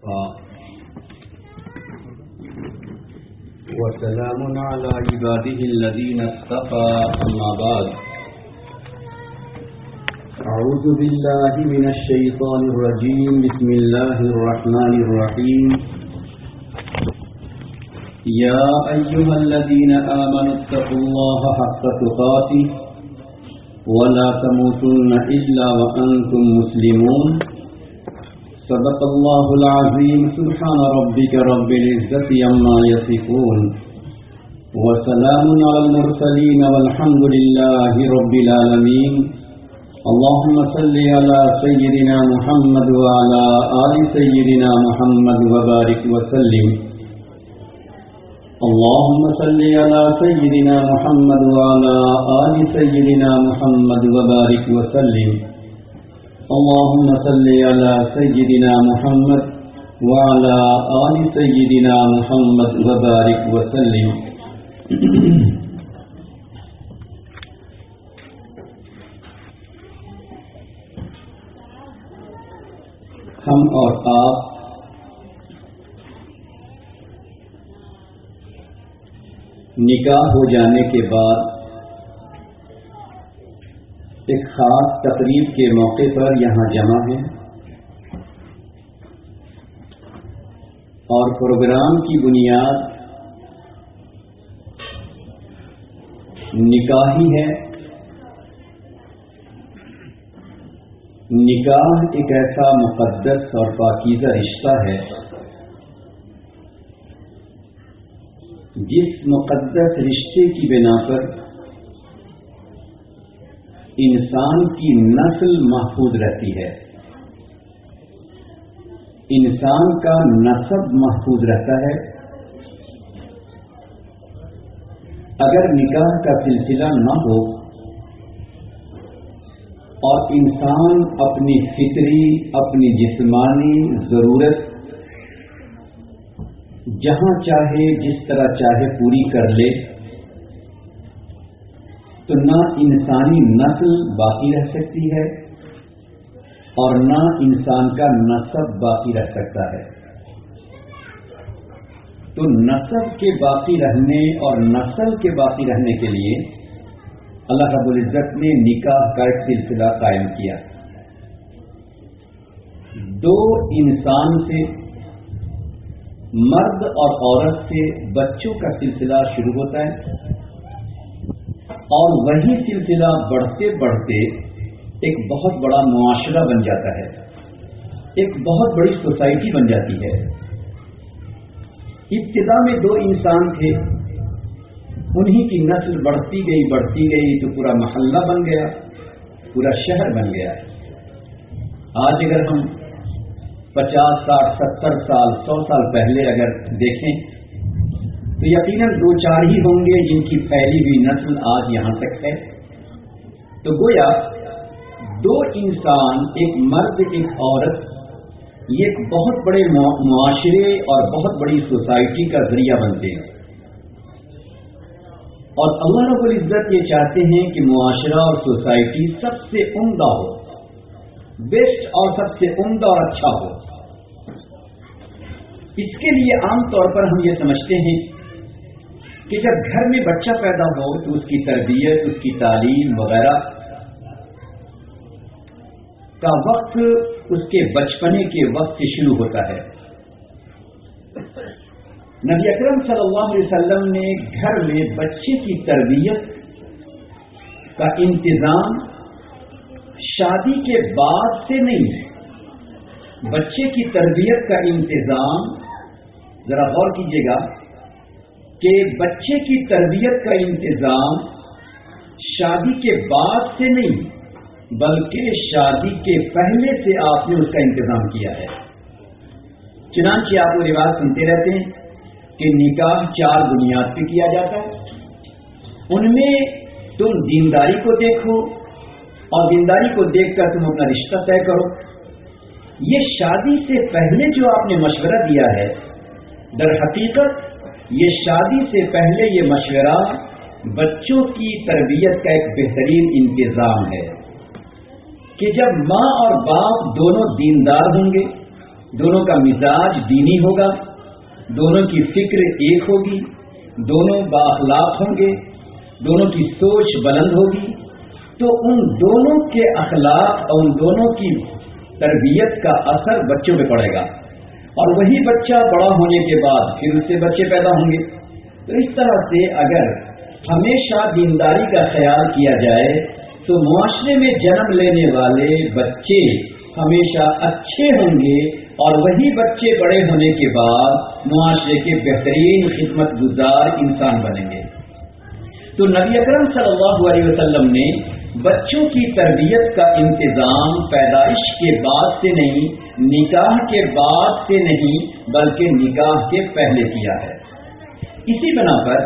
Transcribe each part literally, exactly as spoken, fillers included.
وضحاها وسلام على عباده الذين اصطفى أما بعد أعوذ بالله من الشيطان الرجيم بسم الله الرحمن الرحيم يا أيها الذين آمنوا اتقوا الله حق تقاته ولا تموتن إلا وأنتم مسلمون صدق الله العظيم سبحان ربك رب العزة عما يصفون وسلام على المرسلين والحمد لله رب العالمين اللهم صل على سيدنا محمد وعلى آل سيدنا محمد وبارك وسلم اللهم صل على سيدنا محمد وعلى آل سيدنا محمد وبارك وسلم اللهم صل على سيدنا محمد وعلى آل سيدنا محمد وبارك وسلم ہم اور آپ نکاح ہو جانے کے بعد ایک خاص تقریب کے موقع پر یہاں جمع ہیں اور پروگرام کی بنیاد نکاح ہی ہے۔ نکاح ایک ایسا مقدس اور پاکیزہ رشتہ ہے جس مقدس رشتے کی بنا پر انسان کی نسل محفوظ رہتی ہے، انسان کا نسب محفوظ رہتا ہے۔ اگر نکاح کا سلسلہ نہ ہو اور انسان اپنی فطری اپنی جسمانی ضرورت جہاں چاہے جس طرح چاہے پوری کر لے تو نہ انسانی نسل باقی رہ سکتی ہے اور نہ انسان کا نسب باقی رہ سکتا ہے۔ تو نسب کے باقی رہنے اور نسل کے باقی رہنے کے لیے اللہ رب العزت نے نکاح کا ایک سلسلہ قائم کیا۔ دو انسان سے، مرد اور عورت سے بچوں کا سلسلہ شروع ہوتا ہے اور وہی سلسلہ بڑھتے بڑھتے ایک بہت بڑا معاشرہ بن جاتا ہے، ایک بہت بڑی سوسائٹی بن جاتی ہے۔ ابتدا میں دو انسان تھے، انہی کی نسل بڑھتی گئی بڑھتی گئی تو پورا محلہ بن گیا، پورا شہر بن گیا۔ آج اگر ہم پچاس ساٹھ ستر سال سو سال پہلے اگر دیکھیں تو یقیناً دو چار ہی ہوں گے جن کی پھیلی ہوئی نسل آج یہاں تک ہے۔ تو گویا دو انسان، ایک مرد ایک عورت، یہ ایک بہت بڑے معاشرے اور بہت بڑی سوسائٹی کا ذریعہ بنتے ہیں۔ اور اللہ رب العزت یہ چاہتے ہیں کہ معاشرہ اور سوسائٹی سب سے عمدہ ہو، بیسٹ اور سب سے عمدہ اور اچھا ہو۔ اس کے لیے عام طور پر ہم یہ سمجھتے ہیں کہ جب گھر میں بچہ پیدا ہو تو اس کی تربیت، اس کی تعلیم وغیرہ کا وقت اس کے بچپنے کے وقت سے شروع ہوتا ہے۔ نبی اکرم صلی اللہ علیہ وسلم نے گھر میں بچے کی تربیت کا انتظام شادی کے بعد سے نہیں ہے، بچے کی تربیت کا انتظام، ذرا غور کیجیے گا کہ بچے کی تربیت کا انتظام شادی کے بعد سے نہیں بلکہ شادی کے پہلے سے آپ نے اس کا انتظام کیا ہے۔ چنانچہ آپ وہ روایت سنتے رہتے ہیں کہ نکاح چار بنیاد پہ کیا جاتا ہے، ان میں تم دینداری کو دیکھو اور دینداری کو دیکھ کر تم اپنا رشتہ طے کرو۔ یہ شادی سے پہلے جو آپ نے مشورہ دیا ہے، در حقیقت یہ شادی سے پہلے یہ مشورہ بچوں کی تربیت کا ایک بہترین انتظام ہے کہ جب ماں اور باپ دونوں دیندار ہوں گے دونوں کا مزاج دینی ہوگا، دونوں کی فکر ایک ہوگی، دونوں بااخلاق ہوں گے، دونوں کی سوچ بلند ہوگی، تو ان دونوں کے اخلاق اور ان دونوں کی تربیت کا اثر بچوں پہ پڑے گا، اور وہی بچہ بڑا ہونے کے بعد پھر اس سے بچے پیدا ہوں گے۔ تو اس طرح سے اگر ہمیشہ دینداری کا خیال کیا جائے تو معاشرے میں جنم لینے والے بچے ہمیشہ اچھے ہوں گے، اور وہی بچے بڑے ہونے کے بعد معاشرے کے بہترین خدمت گزار انسان بنیں گے۔ تو نبی اکرم صلی اللہ علیہ وسلم نے بچوں کی تربیت کا انتظام پیدائش کے بعد سے نہیں، نکاح کے بعد سے نہیں، بلکہ نکاح کے پہلے کیا ہے۔ اسی بنا پر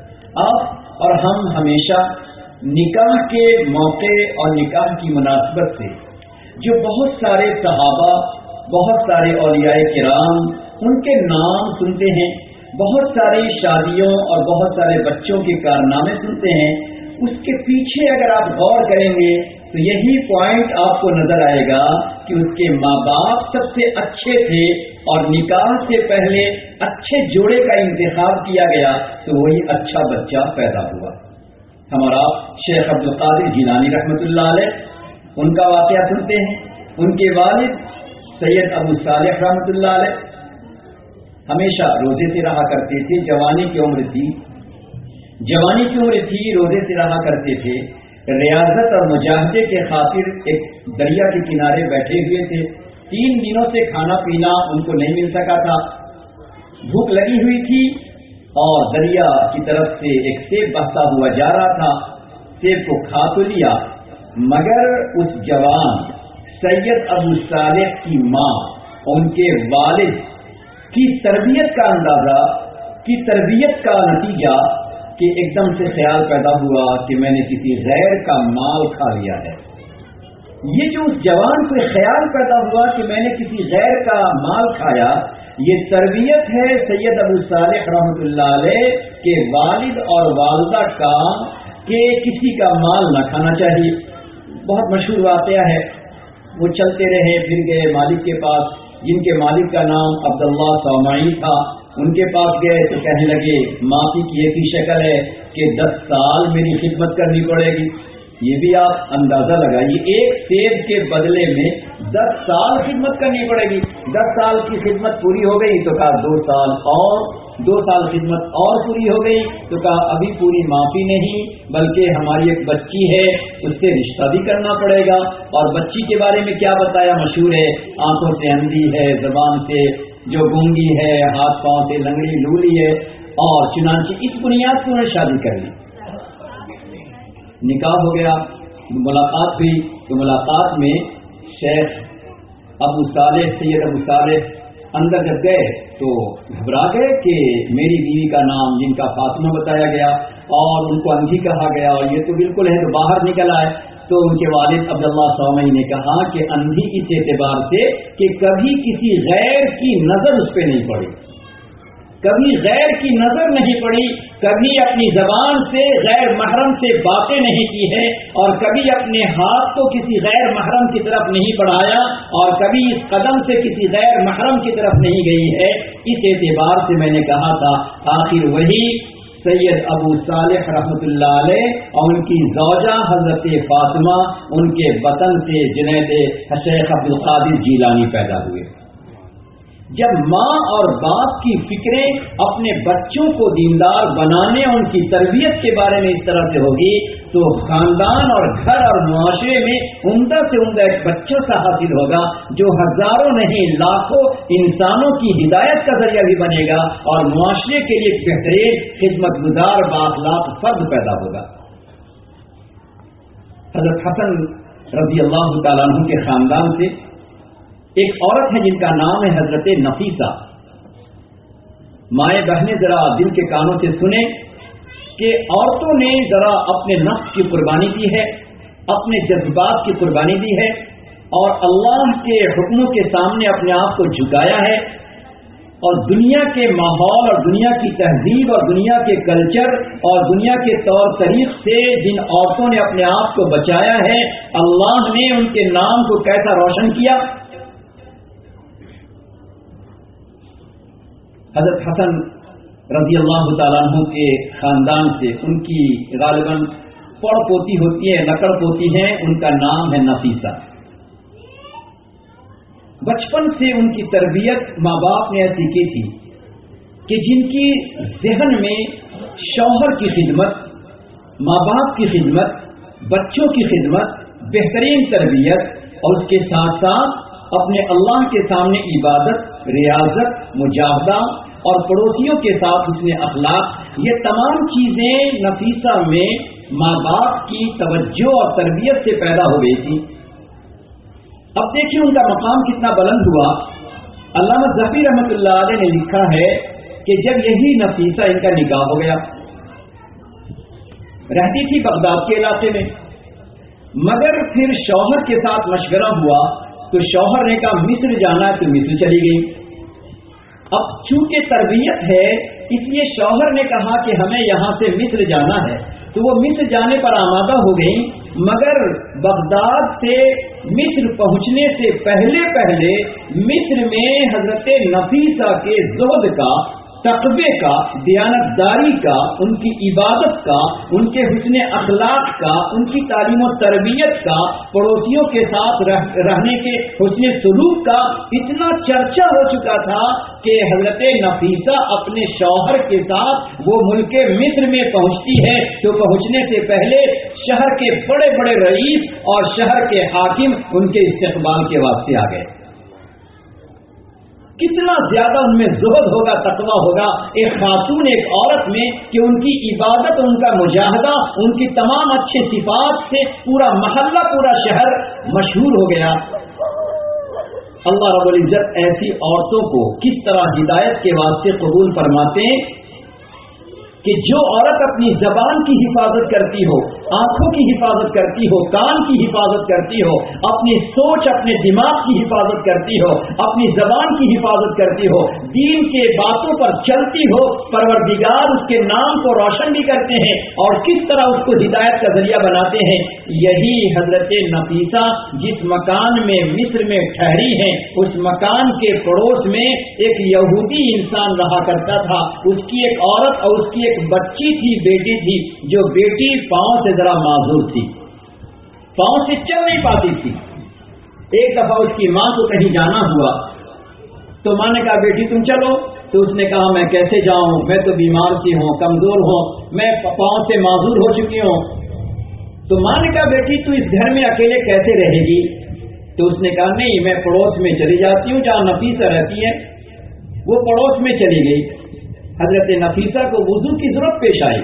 آپ اور ہم ہمیشہ نکاح کے موقع اور نکاح کی مناسبت سے جو بہت سارے صحابہ، بہت سارے اولیاء کرام، ان کے نام سنتے ہیں، بہت ساری شادیوں اور بہت سارے بچوں کے کارنامے سنتے ہیں، اس کے پیچھے اگر آپ غور کریں گے تو یہی پوائنٹ آپ کو نظر آئے گا کہ اس کے ماں باپ سب سے اچھے تھے، اور نکاح سے پہلے اچھے جوڑے کا انتخاب کیا گیا تو وہی اچھا بچہ پیدا ہوا۔ ہمارا شیخ عبد القادر جیلانی رحمۃ اللہ علیہ، ان کا واقعہ سنتے ہیں۔ ان کے والد سید ابو صالح رحمۃ اللہ علیہ ہمیشہ روزے سے رہا کرتے تھے، جوانی کی عمر تھی جوانی کی عمر تھی روزے سے رہا کرتے تھے، ریاضت اور مجاہدے کے خاطر ایک دریا کے کنارے بیٹھے ہوئے تھے۔ تین دنوں سے کھانا پینا ان کو نہیں مل سکا تھا، بھوک لگی ہوئی تھی، اور دریا کی طرف سے ایک سیب بہتا ہوا جا رہا تھا۔ سیب کو کھا تو لیا، مگر اس جوان سید ابو صالح کی ماں، ان کے والد کی تربیت کا اندازہ، کی تربیت کا نتیجہ کہ ایک دم سے خیال پیدا ہوا کہ میں نے کسی غیر کا مال کھا لیا ہے۔ یہ جو اس جوان کو خیال پیدا ہوا کہ میں نے کسی غیر کا مال کھایا، یہ تربیت ہے سید ابو صالح رحمۃ اللہ علیہ کے والد اور والدہ کا کہ کسی کا مال نہ کھانا چاہیے۔ بہت مشہور واقعہ ہے، وہ چلتے رہے، پھر گئے مالک کے پاس، جن کے مالک کا نام عبداللہ صومعی تھا۔ ان کے پاس گئے تو کہنے لگے معافی کی ایسی شکل ہے کہ دس سال میری خدمت کرنی پڑے گی۔ یہ بھی آپ اندازہ لگائیے، ایک سیب کے بدلے میں دس سال خدمت کرنی پڑے گی۔ دس سال کی خدمت پوری ہو گئی تو کہا دو سال اور دو سال خدمت اور پوری ہو گئی تو کہا ابھی پوری معافی نہیں، بلکہ ہماری ایک بچی ہے، اس سے رشتہ بھی کرنا پڑے گا۔ اور بچی کے بارے میں کیا بتایا، مشہور ہے، آنکھوں سے اندھی ہے، زبان سے جو گونگی ہے، ہاتھ پاؤں سے لنگڑی لولی ہے، اور چنانچہ اس بنیاد پر انہیں شادی کر لی۔ نکاح ہو گیا، ملاقات ہوئی، تو ملاقات میں شیخ ابو صالح سید ابو صالح اندر جب گئے تو گھبرا گئے کہ میری بیوی کا نام جن کا فاطمہ بتایا گیا اور ان کو اندھی کہا گیا، اور یہ تو بالکل ہے، تو باہر نکل آئے۔ تو ان کے والد عبداللہ صومعی نے کہا کہ اندھی اس اعتبار سے کہ کبھی کسی غیر کی نظر اس پہ نہیں پڑی، کبھی غیر کی نظر نہیں پڑی، کبھی اپنی زبان سے غیر محرم سے باتیں نہیں کی ہے، اور کبھی اپنے ہاتھ کو کسی غیر محرم کی طرف نہیں بڑھایا، اور کبھی اس قدم سے کسی غیر محرم کی طرف نہیں گئی ہے۔ اس اعتبار سے میں نے کہا تھا آخر وہی سید ابو صالح رحمۃ اللہ علیہ اور ان کی زوجہ حضرت فاطمہ، ان کے وطن سے جنید شیخ عبد القادر جیلانی پیدا ہوئے۔ جب ماں اور باپ کی فکریں اپنے بچوں کو دیندار بنانے، ان کی تربیت کے بارے میں اس طرح سے ہوگی تو خاندان اور گھر اور معاشرے میں عمدہ سے عمدہ ایک بچہ سا حاصل ہوگا جو ہزاروں نہیں لاکھوں انسانوں کی ہدایت کا ذریعہ بھی بنے گا، اور معاشرے کے لیے بہترین خدمت گزار بااخلاق فرد پیدا ہوگا۔ حضرت حسن رضی اللہ تعالیٰ عنہ کے خاندان سے ایک عورت ہے جن کا نام ہے حضرت نفیسہ۔ مائیں بہنیں ذرا دل کے کانوں سے سنیں کہ عورتوں نے ذرا اپنے نفس کی قربانی دی ہے، اپنے جذبات کی قربانی دی ہے، اور اللہ کے حکموں کے سامنے اپنے آپ کو جھکایا ہے، اور دنیا کے ماحول اور دنیا کی تہذیب اور دنیا کے کلچر اور دنیا کے طور طریق سے جن عورتوں نے اپنے آپ کو بچایا ہے، اللہ نے ان کے نام کو کیسا روشن کیا۔ حضرت حسن رضی اللہ تعالیٰ عنہ کے خاندان سے، ان کی غالباً پڑ پوتی ہوتی ہے، لکڑ پوتی ہیں، ان کا نام ہے نفیسہ۔ بچپن سے ان کی تربیت ماں باپ نے ایسی کی تھی کہ جن کی ذہن میں شوہر کی خدمت، ماں باپ کی خدمت، بچوں کی خدمت، بہترین تربیت اور اس کے ساتھ ساتھ اپنے اللہ کے سامنے عبادت، ریاضت، مجاہدہ اور پڑوسیوں کے ساتھ حسن اخلاق، یہ تمام چیزیں نفیسہ میں ماں باپ کی توجہ اور تربیت سے پیدا ہو گئی تھی۔ اب دیکھیں ان کا مقام کتنا بلند ہوا۔ علامہ ظفی رحمۃ اللہ علیہ نے لکھا ہے کہ جب یہی نفیسہ ان کا نکاح ہو گیا، رہتی تھی بغداد کے علاقے میں، مگر پھر شوہر کے ساتھ مشورہ ہوا تو شوہر نے کہا مصر جانا ہے تو مصر چلی گئی۔ اب چونکہ تربیت ہے اس لیے شوہر نے کہا کہ ہمیں یہاں سے مصر جانا ہے، تو وہ مصر جانے پر آمادہ ہو گئی، مگر بغداد سے مصر پہنچنے سے پہلے پہلے مصر میں حضرت نفیسہ کے زہد کا، تقوی کا، دیانتداری کا، ان کی عبادت کا، ان کے حسن اخلاق کا، ان کی تعلیم و تربیت کا، پڑوسیوں کے ساتھ رہ رہنے کے حسن سلوک کا اتنا چرچا ہو چکا تھا کہ حضرت نفیسہ اپنے شوہر کے ساتھ وہ ملک مصر میں پہنچتی ہے تو پہنچنے سے پہلے شہر کے بڑے بڑے رئیس اور شہر کے حاکم ان کے استقبال کے واسطے آ گئے۔ کتنا زیادہ ان میں زہد ہوگا، تقویٰ ہوگا ایک خاتون، ایک عورت میں کہ ان کی عبادت، ان کا مجاہدہ، ان کی تمام اچھے صفات سے پورا محلہ، پورا شہر مشہور ہو گیا۔ اللہ رب العزت ایسی عورتوں کو کس طرح ہدایت کے واسطے قبول فرماتے ہیں کہ جو عورت اپنی زبان کی حفاظت کرتی ہو، آنکھوں کی حفاظت کرتی ہو، کان کی حفاظت کرتی ہو، اپنی سوچ، اپنے دماغ کی حفاظت کرتی ہو، اپنی زبان کی حفاظت کرتی ہو، دین کے باتوں پر چلتی ہو، پروردگار اس کے نام کو روشن بھی کرتے ہیں اور کس طرح اس کو ہدایت کا ذریعہ بناتے ہیں۔ یہی حضرت نفیسہ جس مکان میں مصر میں ٹھہری ہیں، اس مکان کے پڑوس میں ایک یہودی انسان رہا کرتا تھا، اس کی ایک عورت اور اس کی ایک بچی تھی، بیٹی تھی، جو بیٹی پاؤں سے ذرا معذور تھی، پاؤں سے چل نہیں پاتی تھی۔ ایک دفعہ اس کی ماں کو کہیں جانا ہوا تو ماں نے کہا بیٹی تم چلو، تو اس نے کہا میں کیسے جاؤں، میں تو بیمار سی ہوں، کمزور ہوں، میں پاؤں سے معذور ہو چکی ہوں۔ تو ماں نے کہا بیٹی تو اس گھر میں اکیلے کیسے رہے گی؟ تو اس نے کہا نہیں، میں پڑوس میں چلی جاتی ہوں جہاں نفیسہ رہتی ہے۔ وہ پڑوس میں چلی گئی۔ حضرت نفیسہ کو وضو کی ضرورت پیش آئی۔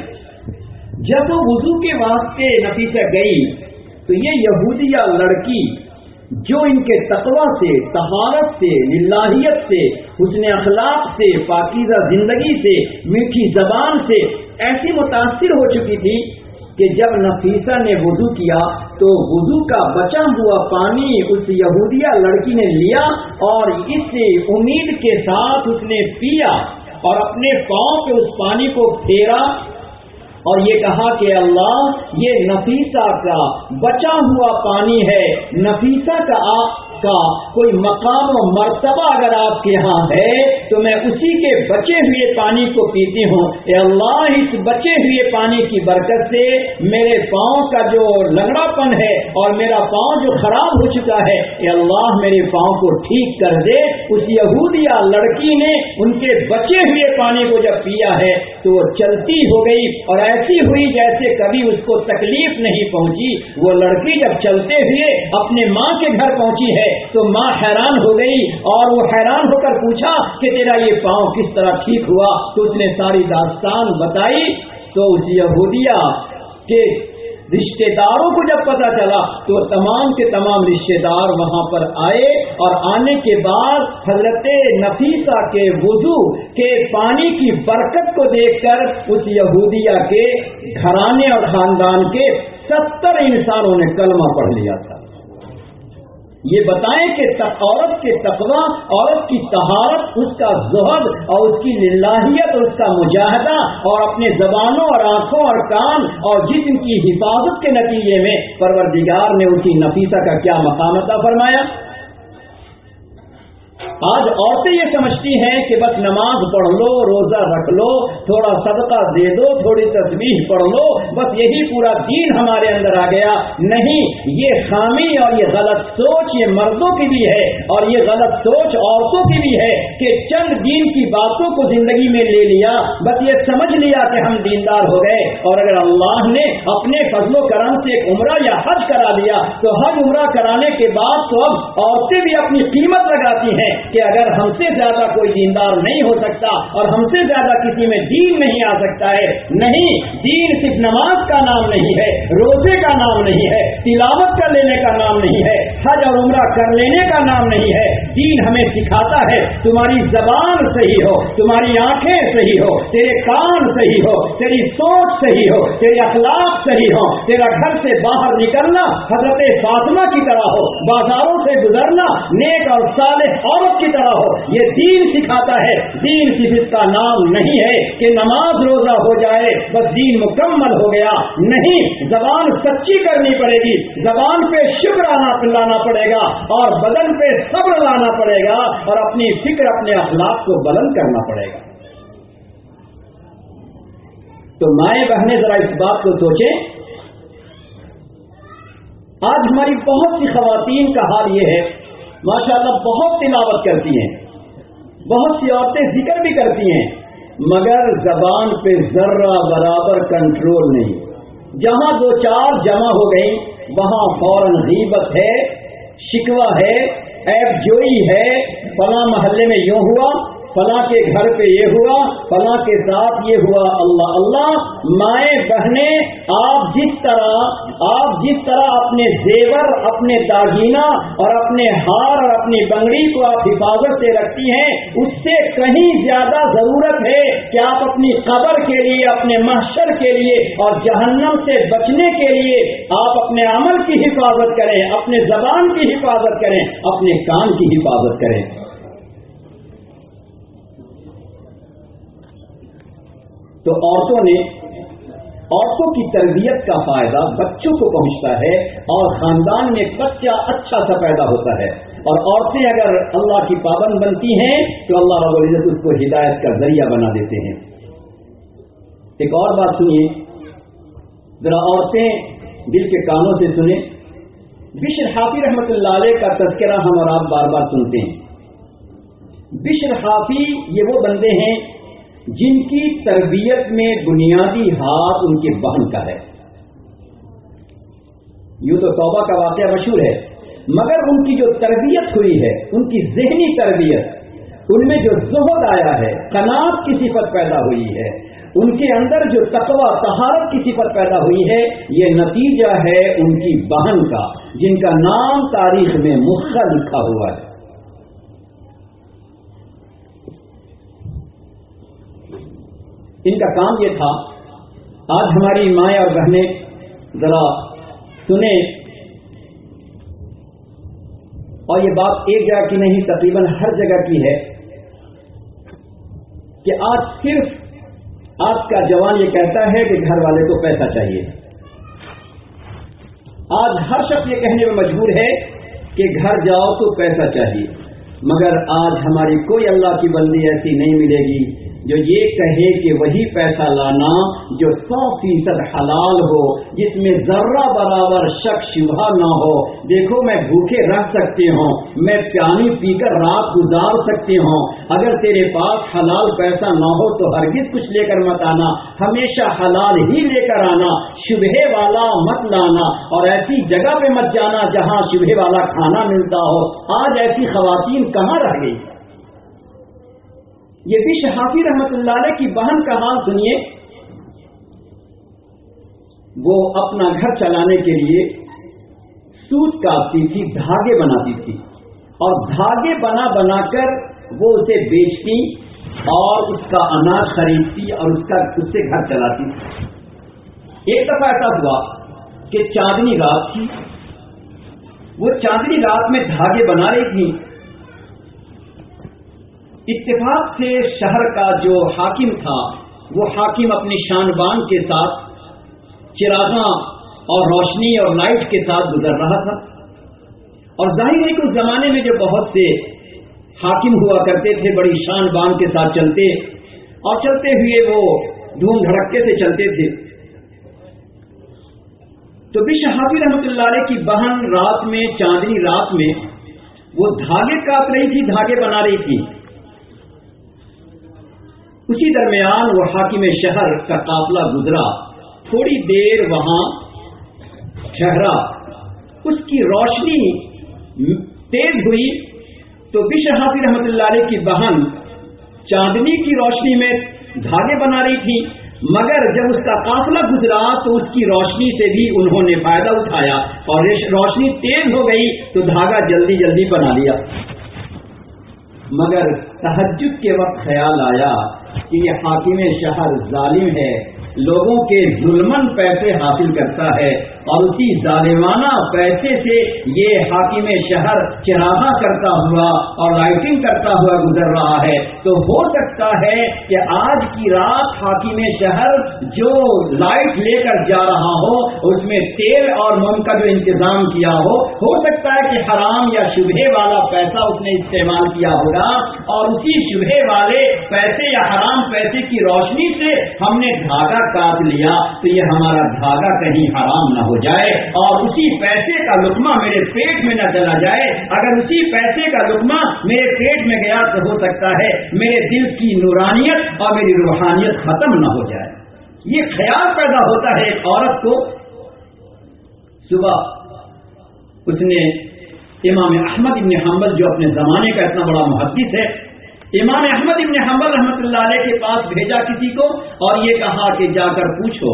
جب وہ وضو کے واسطے نفیسہ گئی تو یہ یہودیہ لڑکی جو ان کے تقویٰ سے، طہارت سے، للہیت سے، حسن اخلاق سے، پاکیزہ زندگی سے، میٹھی زبان سے ایسی متاثر ہو چکی تھی کہ جب نفیسہ نے وضو کیا تو وضو کا بچا ہوا پانی اس یہودیہ لڑکی نے لیا اور اس امید کے ساتھ اس نے پیا اور اپنے پاؤں پہ اس پانی کو پھیرا اور یہ کہا کہ اللہ یہ نفیسہ کا بچا ہوا پانی ہے، نفیسہ کا آپ کا کوئی مقام و مرتبہ اگر آپ کے ہاں ہے تو میں اسی کے بچے ہوئے پانی کو پیتی ہوں۔ اے اللہ اس بچے ہوئے پانی کی برکت سے میرے پاؤں کا جو لنگڑا پن ہے اور میرا پاؤں جو خراب ہو چکا ہے، اے اللہ میرے پاؤں کو ٹھیک کر دے۔ اس یہودیہ لڑکی نے ان کے بچے ہوئے پانی کو جب پیا ہے تو وہ چلتی ہو گئی اور ایسی ہوئی جیسے کبھی اس کو تکلیف نہیں پہنچی۔ وہ لڑکی جب چلتے ہوئے اپنے ماں کے گھر پہنچی ہے تو ماں حیران ہو گئی اور وہ حیران ہو کر پوچھا کہ تیرا یہ پاؤں کس طرح ٹھیک ہوا؟ تو اس نے ساری داستان بتائی۔ تو اس یہودیہ کے رشتہ داروں کو جب پتا چلا تو تمام کے تمام رشتہ دار وہاں پر آئے اور آنے کے بعد حضرت نفیسہ کے وضو کے پانی کی برکت کو دیکھ کر اس یہودیہ کے گھرانے اور خاندان کے ستر انسانوں نے کلمہ پڑھ لیا تھا۔ یہ بتائیں کہ عورت کے تقویٰ، عورت کی طہارت، اس کا زہد اور اس کی للہیت اور اس کا مجاہدہ اور اپنے زبانوں اور آنکھوں اور کان اور جسم کی حفاظت کے نتیجے میں پروردگار نے ان کی نفیسہ کا کیا مقام عطا فرمایا۔ آج عورتیں یہ سمجھتی ہیں کہ بس نماز پڑھ لو، روزہ رکھ لو، تھوڑا صدقہ دے دو، تھوڑی تسبیح پڑھ لو، بس یہی پورا دین ہمارے اندر آ گیا۔ نہیں، یہ خامی اور یہ غلط سوچ یہ مردوں کی بھی ہے اور یہ غلط سوچ عورتوں کی بھی ہے کہ چند دین کی باتوں کو زندگی میں لے لیا، بس یہ سمجھ لیا کہ ہم دیندار ہو گئے۔ اور اگر اللہ نے اپنے فضل و کرم سے ایک عمرہ یا حج کرا دیا تو حج عمرہ کرانے کے بعد تو اب عورتیں بھی اپنی قیمت لگاتی ہیں کہ اگر ہم سے زیادہ کوئی دیندار نہیں ہو سکتا اور ہم سے زیادہ کسی میں دین نہیں آ سکتا ہے۔ نہیں، دین صرف نماز کا نام نہیں ہے، روزے کا نام نہیں ہے، تلاوت کر لینے کا نام نہیں ہے، حج اور عمرہ کر لینے کا نام نہیں ہے۔ دین ہمیں سکھاتا ہے تمہاری زبان صحیح ہو، تمہاری آنکھیں صحیح ہو، تیرے کان صحیح ہو، تیری سوچ صحیح ہو، تیرے اخلاق صحیح ہو، تیرا گھر سے باہر نکلنا حضرت فاطمہ کی طرح ہو، بازاروں سے گزرنا نیک اور صالح عورت کی طرح ہو۔ یہ دین سکھاتا ہے۔ دین صرف اس کا نام نہیں ہے کہ نماز روزہ ہو جائے بس دین مکمل ہو گیا۔ نہیں، زبان سچی کرنی پڑے گی، زبان پہ شکر لانا پڑے گا اور بدن پہ صبر لانا پڑے گا اور اپنی فکر اپنے اخلاق کو بلند کرنا پڑے گا۔ تو مائیں بہنیں ذرا اس بات کو سوچیں۔ آج ہماری بہت سی خواتین کا حال یہ ہے، ماشاءاللہ بہت تلاوت کرتی ہیں، بہت سی عورتیں ذکر بھی کرتی ہیں، مگر زبان پہ ذرہ برابر کنٹرول نہیں۔ جہاں دو چار جمع ہو گئی وہاں فوراً غیبت ہے، شکوہ ہے، عیب جوئی ہے، فلاں محلے میں یوں ہوا، فلاں کے گھر پہ یہ ہوا، فلاں کے ساتھ یہ ہوا۔ اللہ اللہ، مائیں بہنیں، آپ جس طرح آپ جس طرح اپنے زیور، اپنے داگینہ اور اپنے ہار اور اپنی بنگڑی کو آپ حفاظت سے رکھتی ہیں، اس سے کہیں زیادہ ضرورت ہے کہ آپ اپنی قبر کے لیے، اپنے محشر کے لیے اور جہنم سے بچنے کے لیے آپ اپنے عمل کی حفاظت کریں، اپنے زبان کی حفاظت کریں، اپنے کان کی حفاظت کریں۔ تو عورتوں نے عورتوں کی تربیت کا فائدہ بچوں کو پہنچتا ہے اور خاندان میں بچہ اچھا سا پیدا ہوتا ہے، اور عورتیں اگر اللہ کی پابند بنتی ہیں تو اللہ رب العزت اس کو ہدایت کا ذریعہ بنا دیتے ہیں۔ ایک اور بات سنیے ذرا، عورتیں دل کے کانوں سے سنیں۔ بشر حافی رحمۃ اللہ علیہ کا تذکرہ ہم اور آپ بار بار سنتے ہیں۔ بشر حافی یہ وہ بندے ہیں جن کی تربیت میں بنیادی ہاتھ ان کی بہن کا ہے۔ یوں تو توبہ کا واقعہ مشہور ہے، مگر ان کی جو تربیت ہوئی ہے، ان کی ذہنی تربیت، ان میں جو زہد آیا ہے، قناعت کی صفت پیدا ہوئی ہے، ان کے اندر جو تقوی طہارت کی صفت پیدا ہوئی ہے، یہ نتیجہ ہے ان کی بہن کا، جن کا نام تاریخ میں مخہ لکھا ہوا ہے۔ ان کا کام یہ تھا، آج ہماری مائیں اور بہنیں ذرا سنیں، اور یہ بات ایک جگہ کی نہیں تقریباً ہر جگہ کی ہے کہ آج صرف آج کا جوان یہ کہتا ہے کہ گھر والے کو پیسہ چاہیے۔ آج ہر شخص یہ کہنے میں مجبور ہے کہ گھر جاؤ تو پیسہ چاہیے، مگر آج ہماری کوئی اللہ کی بندی ایسی نہیں ملے گی جو یہ کہے کہ وہی پیسہ لانا جو سو فیصد حلال ہو، جس میں ذرہ برابر شک شبہ نہ ہو۔ دیکھو میں بھوکے رہ سکتی ہوں، میں پانی پی کر رات گزار سکتی ہوں، اگر تیرے پاس حلال پیسہ نہ ہو تو ہرگز کچھ لے کر مت آنا، ہمیشہ حلال ہی لے کر آنا، شبہ والا مت لانا، اور ایسی جگہ پہ مت جانا جہاں شبہ والا کھانا ملتا ہو۔ آج ایسی خواتین کہاں رہ گئی؟ یہ بھی شہافی رحمت اللہ علیہ کی بہن کا حال سنیے۔ وہ اپنا گھر چلانے کے لیے سوت کاٹتی تھی، دھاگے بناتی تھی، اور دھاگے بنا بنا کر وہ اسے بیچتی اور اس کا اناج خریدتی اور اس کا اس سے گھر چلاتی تھی۔ ایک دفعہ ایسا ہوا کہ چاندنی رات تھی، وہ چاندنی رات میں دھاگے بنا رہی تھی۔ اتفاق سے شہر کا جو حاکم تھا وہ حاکم اپنی شان بان کے ساتھ چراغاں اور روشنی اور لائٹ کے ساتھ گزر رہا تھا، اور ظاہر ہے کہ اس زمانے میں جو بہت سے حاکم ہوا کرتے تھے، بڑی شان بان کے ساتھ چلتے اور چلتے ہوئے وہ دھوم دھڑکے سے چلتے تھے. تو بشر حافی رحمۃ اللہ علیہ کی بہن رات میں، چاندنی رات میں، وہ دھاگے کاٹ رہی تھی، دھاگے بنا رہی تھی. اسی درمیان وہ حاکم شہر کا قافلہ گزرا، تھوڑی دیر وہاں ٹھہرا، اس کی روشنی تیز ہوئی تو بشر حافی رحمۃ اللہ علیہ کی بہن چاندنی کی روشنی میں دھاگے بنا رہی تھی، مگر جب اس کا قافلہ گزرا تو اس کی روشنی سے بھی انہوں نے فائدہ اٹھایا اور روشنی تیز ہو گئی تو دھاگا جلدی جلدی بنا لیا. مگر تہجد کے وقت خیال آیا کہ یہ حاکم شہر ظالم ہے، لوگوں کے ظلمن پیسے حاصل کرتا ہے اور اسی ظالمانہ پیسے سے یہ حاکم شہر چراغاں کرتا ہوا اور لائٹنگ کرتا ہوا گزر رہا ہے. تو ہو سکتا ہے کہ آج کی رات حاکم شہر جو لائٹ لے کر جا رہا ہو اس میں تیل اور موم کا جو انتظام کیا ہو ہو سکتا ہے کہ حرام یا شبہے والا پیسہ اس نے استعمال کیا ہوگا اور اسی شبہے والے پیسے یا حرام پیسے کی روشنی سے ہم نے دھاگا کاٹ لیا تو یہ ہمارا دھاگا کہیں حرام نہ ہو جائے اور اسی پیسے کا لقمہ میرے پیٹ میں نہ چلا جائے. اگر اسی پیسے کا لقمہ میرے پیٹ میں گیا تو ہو سکتا ہے میرے دل کی نورانیت اور میری روحانیت ختم نہ ہو جائے. یہ خیال پیدا ہوتا ہے ایک عورت کو. صبح اس نے امام احمد ابن حنبل جو اپنے زمانے کا اتنا بڑا محدث ہے، امام احمد ابن حنبل رحمۃ اللہ علیہ کے پاس بھیجا کسی کو اور یہ کہا کہ جا کر پوچھو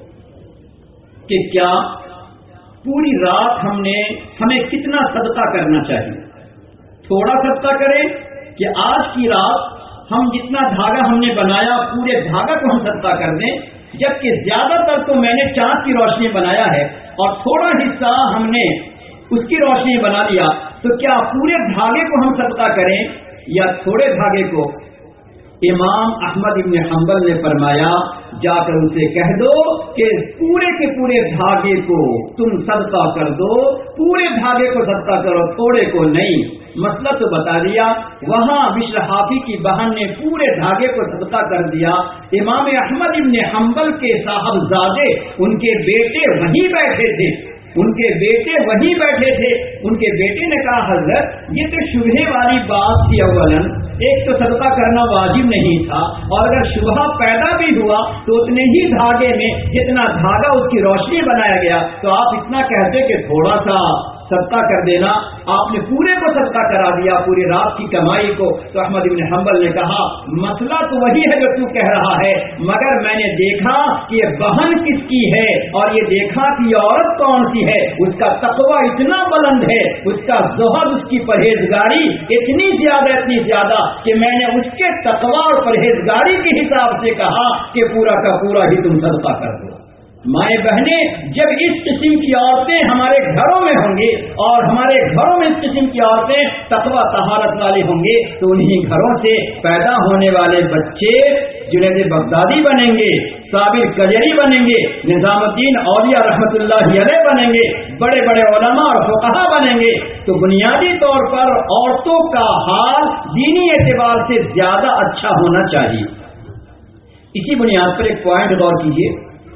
کہ کیا پوری رات ہم نے ہمیں کتنا صدقہ کرنا چاہیے. تھوڑا صدقہ کریں کہ آج کی رات ہم جتنا دھاگا ہم نے بنایا پورے دھاگا کو ہم صدقہ کر دیں، جبکہ زیادہ تر تو میں نے چاند کی روشنی بنایا ہے اور تھوڑا حصہ ہم نے اس کی روشنی بنا لیا، تو کیا پورے دھاگے کو ہم صدقہ کریں یا تھوڑے دھاگے کو؟ امام احمد ابن حنبل نے فرمایا جا کر اسے کہہ دو کہ پورے کے پورے دھاگے کو تم صدقہ کر دو، پورے دھاگے کو صدقہ کرو، تھوڑے کو نہیں. مسئلہ تو بتا دیا. وہاں بشر حافی کی بہن نے پورے دھاگے کو صدقہ کر دیا. امام احمد ابن حنبل کے صاحبزادے ان کے بیٹے وہیں بیٹھے تھے ان کے بیٹے وہیں بیٹھے تھے ان کے بیٹے نے کہا حضرت یہ تو شبہے والی بات تھی، اولاً ایک تو صدقہ کرنا واجب نہیں تھا اور اگر شبہ پیدا بھی ہوا تو اتنے ہی دھاگے میں جتنا دھاگا اس کی روشنی بنایا گیا تو آپ اتنا کہتے کہ تھوڑا سا صدقہ کر دینا، آپ نے پورے کو صدقہ کرا دیا، پوری رات کی کمائی کو. تو احمد بن حنبل نے کہا مسئلہ تو وہی ہے جو تو کہہ رہا ہے، مگر میں نے دیکھا کہ یہ بہن کس کی ہے اور یہ دیکھا کہ یہ عورت کون سی ہے، اس کا تقوی اتنا بلند ہے، اس کا زہد، اس کی پرہیزگاری اتنی زیادہ اتنی زیادہ کہ میں نے اس کے تقوی اور پرہیزگاری کے حساب سے کہا کہ پورا کا پورا ہی تم صدقہ کر دو. مائیں بہنیں، جب اس قسم کی عورتیں ہمارے گھروں میں ہوں گی اور ہمارے گھروں میں اس قسم کی عورتیں تقوی طہارت والے ہوں گے تو انہی گھروں سے پیدا ہونے والے بچے جنید بغدادی بنیں گے، صابر کجری بنیں گے، نظام الدین اولیاء رحمت اللہ علیہ بنیں گے، بڑے بڑے علماء اور فقہا بنیں گے. تو بنیادی طور پر عورتوں کا حال دینی اعتبار سے زیادہ اچھا ہونا چاہیے. اسی بنیاد پر ایک پوائنٹ غور کیجیے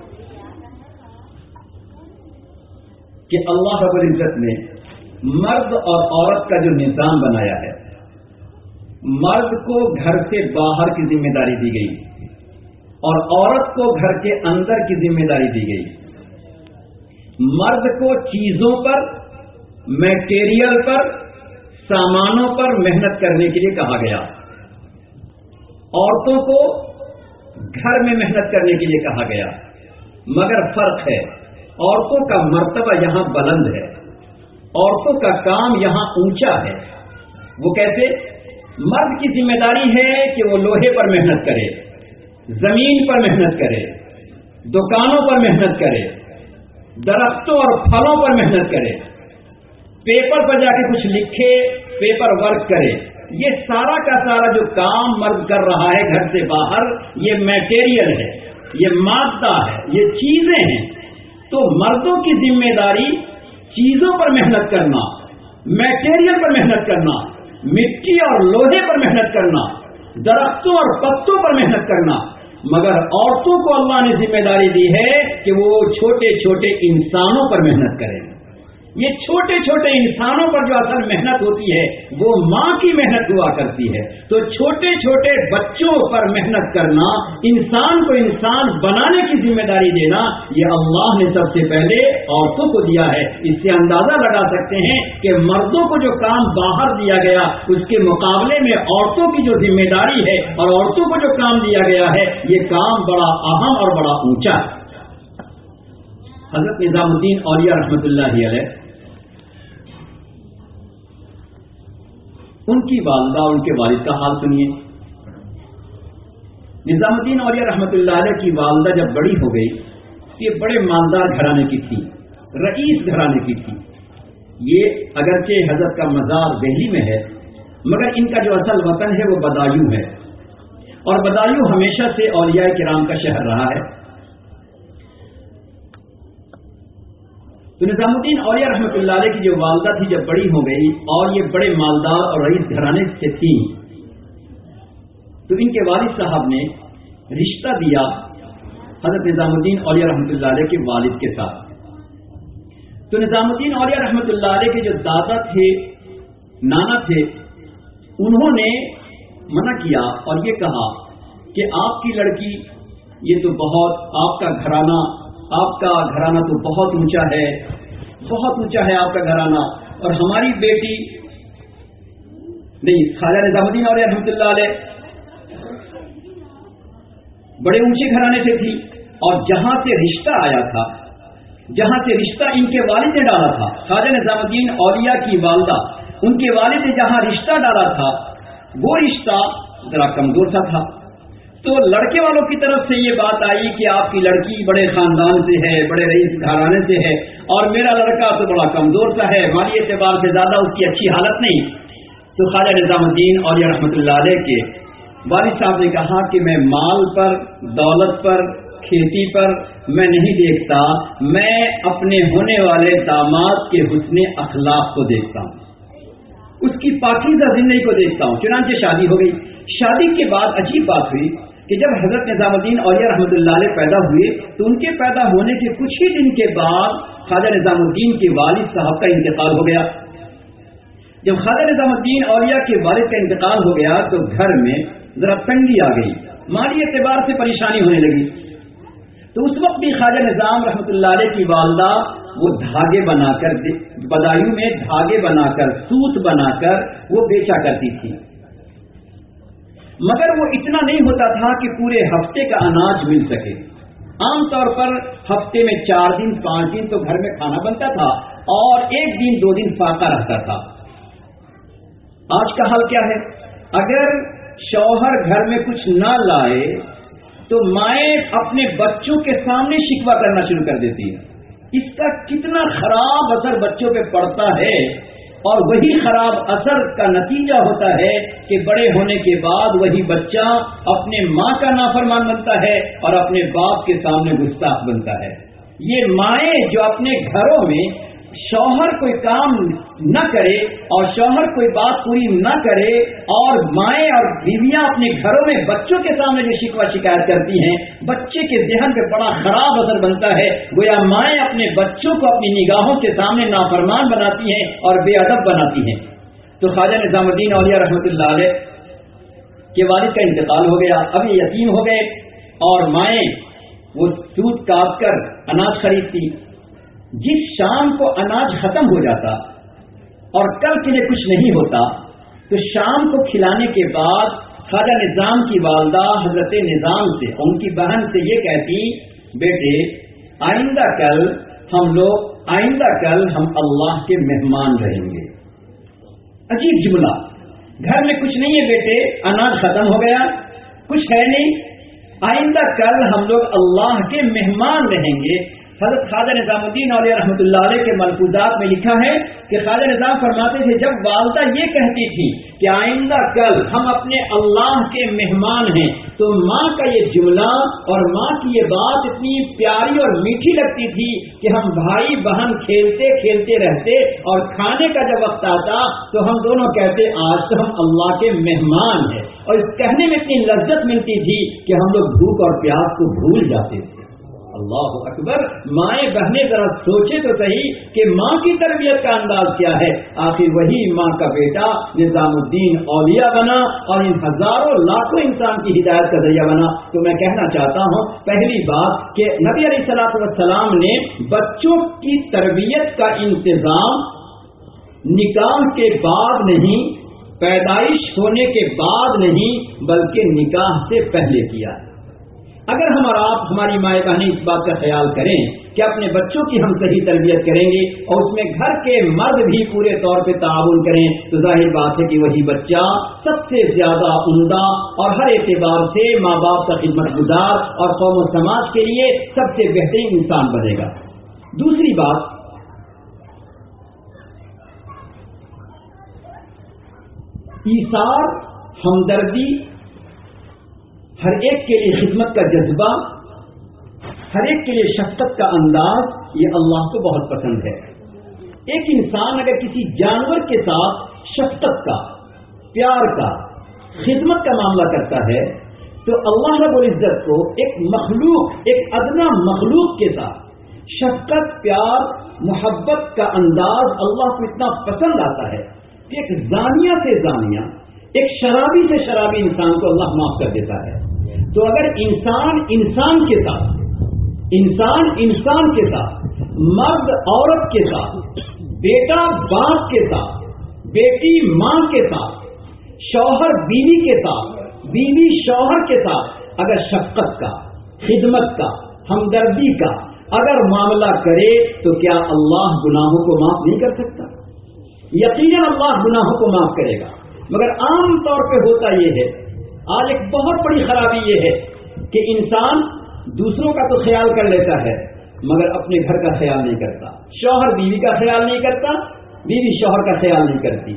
کہ اللہ رب العزت نے مرد اور عورت کا جو نظام بنایا ہے، مرد کو گھر سے باہر کی ذمہ داری دی گئی اور عورت کو گھر کے اندر کی ذمہ داری دی گئی. مرد کو چیزوں پر، میٹیریل پر، سامانوں پر محنت کرنے کے لیے کہا گیا، عورتوں کو گھر میں محنت کرنے کے لیے کہا گیا. مگر فرق ہے، عورتوں کا مرتبہ یہاں بلند ہے، عورتوں کا کام یہاں اونچا ہے. وہ کیسے؟ مرد کی ذمہ داری ہے کہ وہ لوہے پر محنت کرے، زمین پر محنت کرے، دکانوں پر محنت کرے، درختوں اور پھلوں پر محنت کرے، پیپر پر جا کے کچھ لکھے، پیپر ورک کرے. یہ سارا کا سارا جو کام مرد کر رہا ہے گھر سے باہر، یہ میٹیریل ہے، یہ مادہ ہے، یہ چیزیں ہیں. تو مردوں کی ذمہ داری چیزوں پر محنت کرنا، میٹیریل پر محنت کرنا. مٹی اور لوہے پر محنت کرنا، درختوں اور پتوں پر محنت کرنا، مگر عورتوں کو اللہ نے ذمہ داری دی ہے کہ وہ چھوٹے چھوٹے انسانوں پر محنت کریں۔ یہ چھوٹے چھوٹے انسانوں پر جو اصل محنت ہوتی ہے وہ ماں کی محنت ہوا کرتی ہے۔ تو چھوٹے چھوٹے بچوں پر محنت کرنا، انسان کو انسان بنانے کی ذمہ داری دینا، یہ اللہ نے سب سے پہلے عورتوں کو دیا ہے۔ اس سے اندازہ لگا سکتے ہیں کہ مردوں کو جو کام باہر دیا گیا اس کے مقابلے میں عورتوں کی جو ذمہ داری ہے اور عورتوں کو جو کام دیا گیا ہے یہ کام بڑا اہم اور بڑا اونچا ہے۔ حضرت نظام الدین اولیاء رحمۃ اللہ علیہ، ان کی والدہ اور ان کے والد کا حال سنیے۔ نظام الدین اولیاء رحمۃ اللہ علیہ کی والدہ جب بڑی ہو گئی، یہ بڑے مالدار گھرانے کی تھی، رئیس گھرانے کی تھی۔ یہ اگرچہ حضرت کا مزار دہلی میں ہے مگر ان کا جو اصل وطن ہے وہ بدایوں ہے، اور بدایوں ہمیشہ سے اولیاء کرام کا شہر رہا ہے۔ تو نظام الدین اولیاء رحمۃ اللہ علیہ کی جو والدہ تھی جب بڑی ہو گئی اور یہ بڑے مالدار اور رئیس گھرانے سے تھی، تو ان کے والد صاحب نے رشتہ دیا حضرت نظام الدین اولیاء رحمۃ اللہ علیہ کے والد کے ساتھ۔ تو نظام الدین اولیاء رحمۃ اللہ علیہ کے جو دادا تھے، نانا تھے، انہوں نے منع کیا اور یہ کہا کہ آپ کی لڑکی، یہ تو بہت، آپ کا گھرانہ آپ کا گھرانہ تو بہت اونچا ہے، بہت اونچا ہے آپ کا گھرانہ، اور ہماری بیٹی نہیں، خواجہ نظام الدین اولیاء رحمۃ اللہ علیہ بڑے اونچے گھرانے سے تھی، اور جہاں سے رشتہ آیا تھا، جہاں سے رشتہ ان کے والد نے ڈالا تھا، خواجہ نظام الدین اولیاء کی والدہ، ان کے والد نے جہاں رشتہ ڈالا تھا وہ رشتہ ذرا کمزور سا تھا۔ تو لڑکے والوں کی طرف سے یہ بات آئی کہ آپ کی لڑکی بڑے خاندان سے ہے، بڑے رئیس گھرانے سے ہے، اور میرا لڑکا تو بڑا کمزور سا ہے، مالی اعتبار سے زیادہ اس کی اچھی حالت نہیں۔ تو خواجہ نظام الدین اولیاء رحمۃ اللہ علیہ کے والد صاحب نے کہا کہ میں مال پر، دولت پر، کھیتی پر میں نہیں دیکھتا، میں اپنے ہونے والے داماد کے حسن اخلاق کو دیکھتا ہوں، اس کی پاکیزہ زندگی کو دیکھتا ہوں۔ چنانچہ شادی ہو گئی۔ شادی کے بعد عجیب بات ہوئی کہ جب حضرت نظام الدین اولیاء رحمۃ اللہ علیہ پیدا ہوئے تو ان کے پیدا ہونے کے کچھ ہی دن کے بعد خواجہ نظام الدین کے والد صاحب کا انتقال ہو گیا۔ جب خواجہ نظام الدین اولیاء کے والد کا انتقال ہو گیا تو گھر میں ذرا تنگی آ گئی، مالی اعتبار سے پریشانی ہونے لگی۔ تو اس وقت بھی خواجہ نظام رحمۃ اللہ علیہ کی والدہ وہ دھاگے بنا کر، بدایوں میں دھاگے بنا کر، سوت بنا کر وہ بیچا کرتی تھی، مگر وہ اتنا نہیں ہوتا تھا کہ پورے ہفتے کا اناج مل سکے۔ عام طور پر ہفتے میں چار دن پانچ دن تو گھر میں کھانا بنتا تھا اور ایک دن دو دن فاقہ رہتا تھا۔ آج کا حال کیا ہے؟ اگر شوہر گھر میں کچھ نہ لائے تو مائیں اپنے بچوں کے سامنے شکوہ کرنا شروع کر دیتی ہیں۔ اس کا کتنا خراب اثر بچوں پہ پڑتا ہے، اور وہی خراب اثر کا نتیجہ ہوتا ہے کہ بڑے ہونے کے بعد وہی بچہ اپنے ماں کا نافرمان بنتا ہے اور اپنے باپ کے سامنے گستاخ بنتا ہے۔ یہ مائیں جو اپنے گھروں میں شوہر کوئی کام نہ کرے اور شوہر کوئی بات پوری نہ کرے، اور مائیں اور بیویاں اپنے گھروں میں بچوں کے سامنے جو شکوہ شکایت کرتی ہیں، بچے کے ذہن پہ بڑا خراب اثر بنتا ہے۔ گویا مائیں اپنے بچوں کو اپنی نگاہوں کے سامنے نافرمان بناتی ہیں اور بے ادب بناتی ہیں۔ تو خواجہ نظام الدین اولیاء رحمۃ اللہ علیہ کے والد کا انتقال ہو گیا، اب یہ یتیم ہو گئے، اور مائیں وہ سود کاٹ کر اناج خریدتی۔ جس شام کو اناج ختم ہو جاتا اور کل کے لیے کچھ نہیں ہوتا تو شام کو کھلانے کے بعد خواجہ نظام کی والدہ حضرت نظام سے، ان کی بہن سے یہ کہتی، بیٹے آئندہ کل ہم لوگ آئندہ کل ہم اللہ کے مہمان رہیں گے۔ عجیب جملہ، گھر میں کچھ نہیں ہے بیٹے، اناج ختم ہو گیا، کچھ ہے نہیں، آئندہ کل ہم لوگ اللہ کے مہمان رہیں گے۔ حضرت خواجہ نظام الدین اولیاء رحمۃ اللہ علیہ کے ملفوظات میں لکھا ہے کہ خواجہ نظام فرماتے تھے جب والدہ یہ کہتی تھی کہ آئندہ کل ہم اپنے اللہ کے مہمان ہیں تو ماں کا یہ جملہ اور ماں کی یہ بات اتنی پیاری اور میٹھی لگتی تھی کہ ہم بھائی بہن کھیلتے کھیلتے رہتے اور کھانے کا جب وقت آتا تو ہم دونوں کہتے آج تو ہم اللہ کے مہمان ہیں، اور اس کہنے میں اتنی لذت ملتی تھی کہ ہم لوگ بھوک اور پیاس کو بھول جاتے تھے۔ اللہ اکبر، مائیں بہنیں ذرا سوچے تو صحیح کہ ماں کی تربیت کا انداز کیا ہے۔ آخر وہی ماں کا بیٹا نظام الدین اولیاء بنا اور ان ہزاروں لاکھوں انسان کی ہدایت کا ذریعہ بنا۔ تو میں کہنا چاہتا ہوں پہلی بات کہ نبی علیہ الصلوۃ والسلام نے بچوں کی تربیت کا انتظام نکاح کے بعد نہیں، پیدائش ہونے کے بعد نہیں، بلکہ نکاح سے پہلے کیا ہے۔ اگر ہم اور آپ ہماری مائیں بہنیں اس بات کا خیال کریں کہ اپنے بچوں کی ہم صحیح تربیت کریں گے اور اس میں گھر کے مرد بھی پورے طور پہ تعاون کریں تو ظاہر بات ہے کہ وہی بچہ سب سے زیادہ عمدہ اور ہر اعتبار سے ماں باپ کا خدمت گزار اور قوم و سماج کے لیے سب سے بہترین انسان بنے گا۔ دوسری بات، ایثار، ہمدردی، ہر ایک کے لیے خدمت کا جذبہ، ہر ایک کے لیے شفقت کا انداز، یہ اللہ کو بہت پسند ہے۔ ایک انسان اگر کسی جانور کے ساتھ شفقت کا، پیار کا، خدمت کا معاملہ کرتا ہے تو اللہ رب العزت کو ایک مخلوق، ایک ادنا مخلوق کے ساتھ شفقت، پیار، محبت کا انداز اللہ کو اتنا پسند آتا ہے کہ ایک زانیہ سے زانیہ، ایک شرابی سے شرابی انسان کو اللہ معاف کر دیتا ہے۔ تو اگر انسان انسان کے ساتھ، انسان انسان کے ساتھ، مرد عورت کے ساتھ، بیٹا باپ کے ساتھ، بیٹی ماں کے ساتھ، شوہر بیوی کے ساتھ، بیوی شوہر کے ساتھ اگر شفقت کا، خدمت کا، ہمدردی کا اگر معاملہ کرے تو کیا اللہ گناہوں کو معاف نہیں کر سکتا؟ یقیناً اللہ گناہوں کو معاف کرے گا، مگر عام طور پہ ہوتا یہ ہے، آج ایک بہت بڑی خرابی یہ ہے کہ انسان دوسروں کا تو خیال کر لیتا ہے مگر اپنے گھر کا خیال نہیں کرتا، شوہر بیوی کا خیال نہیں کرتا، بیوی شوہر کا خیال نہیں کرتی۔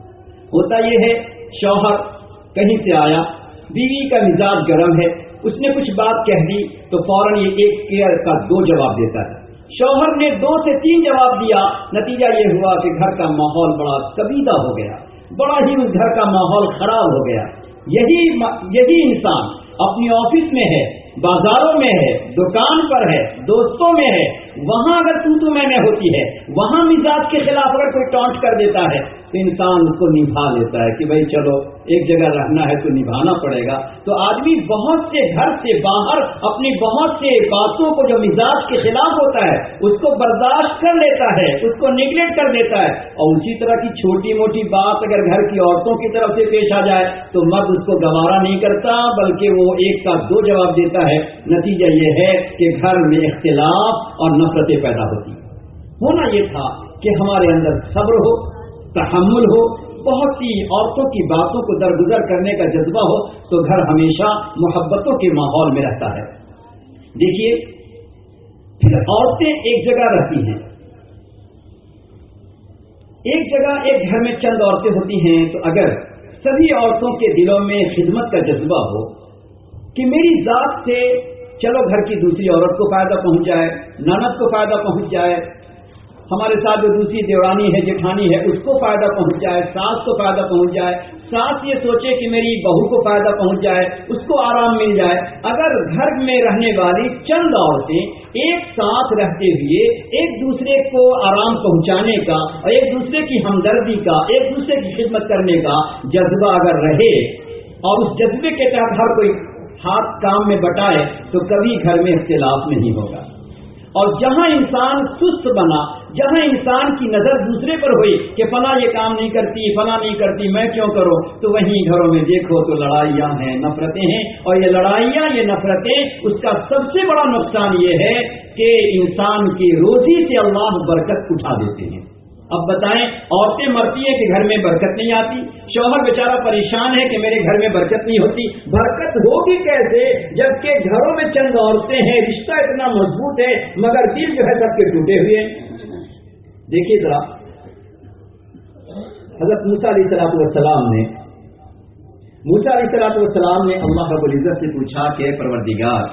ہوتا یہ ہے شوہر کہیں سے آیا، بیوی کا مزاج گرم ہے، اس نے کچھ بات کہہ دی تو فوراً یہ ایک کیئر کا دو جواب دیتا ہے۔ شوہر نے دو سے تین جواب دیا، نتیجہ یہ ہوا کہ گھر کا ماحول بڑا کبیدہ ہو گیا، بڑا ہی اس گھر کا ماحول خراب ہو گیا۔ یہی یہی انسان اپنی آفس میں ہے، بازاروں میں ہے، دکان پر ہے، دوستوں میں ہے، وہاں اگر تو تو میں میں ہوتی ہے، وہاں مزاج کے خلاف اگر کوئی ٹانٹ کر دیتا ہے تو انسان اس کو نبھا لیتا ہے کہ بھائی چلو ایک جگہ رہنا ہے تو نبھانا پڑے گا۔ تو آدمی بہت سے گھر سے باہر اپنی بہت سے باتوں کو جو مزاج کے خلاف ہوتا ہے اس کو برداشت کر لیتا ہے، اس کو نیگلیکٹ کر دیتا ہے، اور اسی طرح کی چھوٹی موٹی بات اگر گھر کی عورتوں کی طرف سے پیش آ جائے تو مرد اس کو گوارا نہیں کرتا بلکہ وہ ایک کا دو جواب دیتا ہے۔ نتیجہ یہ ہے کہ گھر میں اختلاف اور نفرتیں پیدا ہوتی ہیں۔ ہونا یہ تھا کہ ہمارے اندر صبر ہو، تحمل ہو، بہت سی عورتوں کی باتوں کو درگزر کرنے کا جذبہ ہو تو گھر ہمیشہ محبتوں کے ماحول میں رہتا ہے۔ دیکھیے پھر عورتیں ایک جگہ رہتی ہیں، ایک جگہ ایک گھر میں چند عورتیں ہوتی ہیں، تو اگر سبھی عورتوں کے دلوں میں خدمت کا جذبہ ہو کہ میری ذات سے چلو گھر کی دوسری عورت کو فائدہ پہنچ جائے، نند کو فائدہ پہنچ جائے، ہمارے ساتھ جو دوسری دیورانی ہے، جٹھانی ہے، اس کو فائدہ پہنچ جائے، ساس کو فائدہ پہنچ جائے، ساس یہ سوچے کہ میری بہو کو فائدہ پہنچ جائے، اس کو آرام مل جائے۔ اگر گھر میں رہنے والی چند عورتیں ایک ساتھ رہتے ہوئے ایک دوسرے کو آرام پہنچانے کا اور ایک دوسرے کی ہمدردی کا، ایک دوسرے کی خدمت کرنے کا جذبہ اگر رہے اور اس جذبے کے تحت ہر کوئی ہاتھ کام میں بٹائے تو کبھی گھر میں اختلاف نہیں ہوگا۔ اور جہاں انسان سست بنا، جہاں انسان کی نظر دوسرے پر ہوئی کہ فلاں یہ کام نہیں کرتی، فلاں نہیں کرتی، میں کیوں کروں، تو وہیں گھروں میں دیکھو تو لڑائیاں ہیں، نفرتیں ہیں، اور یہ لڑائیاں، یہ نفرتیں، اس کا سب سے بڑا نقصان یہ ہے کہ انسان کی روزی سے اللہ برکت اٹھا دیتے ہیں۔ اب بتائیں، عورتیں مرتی ہیں کہ گھر میں برکت نہیں آتی، شوہر بیچارہ پریشان ہے کہ میرے گھر میں برکت نہیں ہوتی۔ برکت ہوگی کیسے جبکہ گھروں میں چند عورتیں ہیں، رشتہ اتنا مضبوط ہے مگر دل جو ہے سب کے ٹوٹے ہوئے ہیں۔ دیکھیے ذرا حضرت موسیٰ علیہ الصلوۃ والسلام نے موسیٰ علیہ الصلوۃ والسلام نے اللہ رب العزت سے پوچھا کہ پروردگار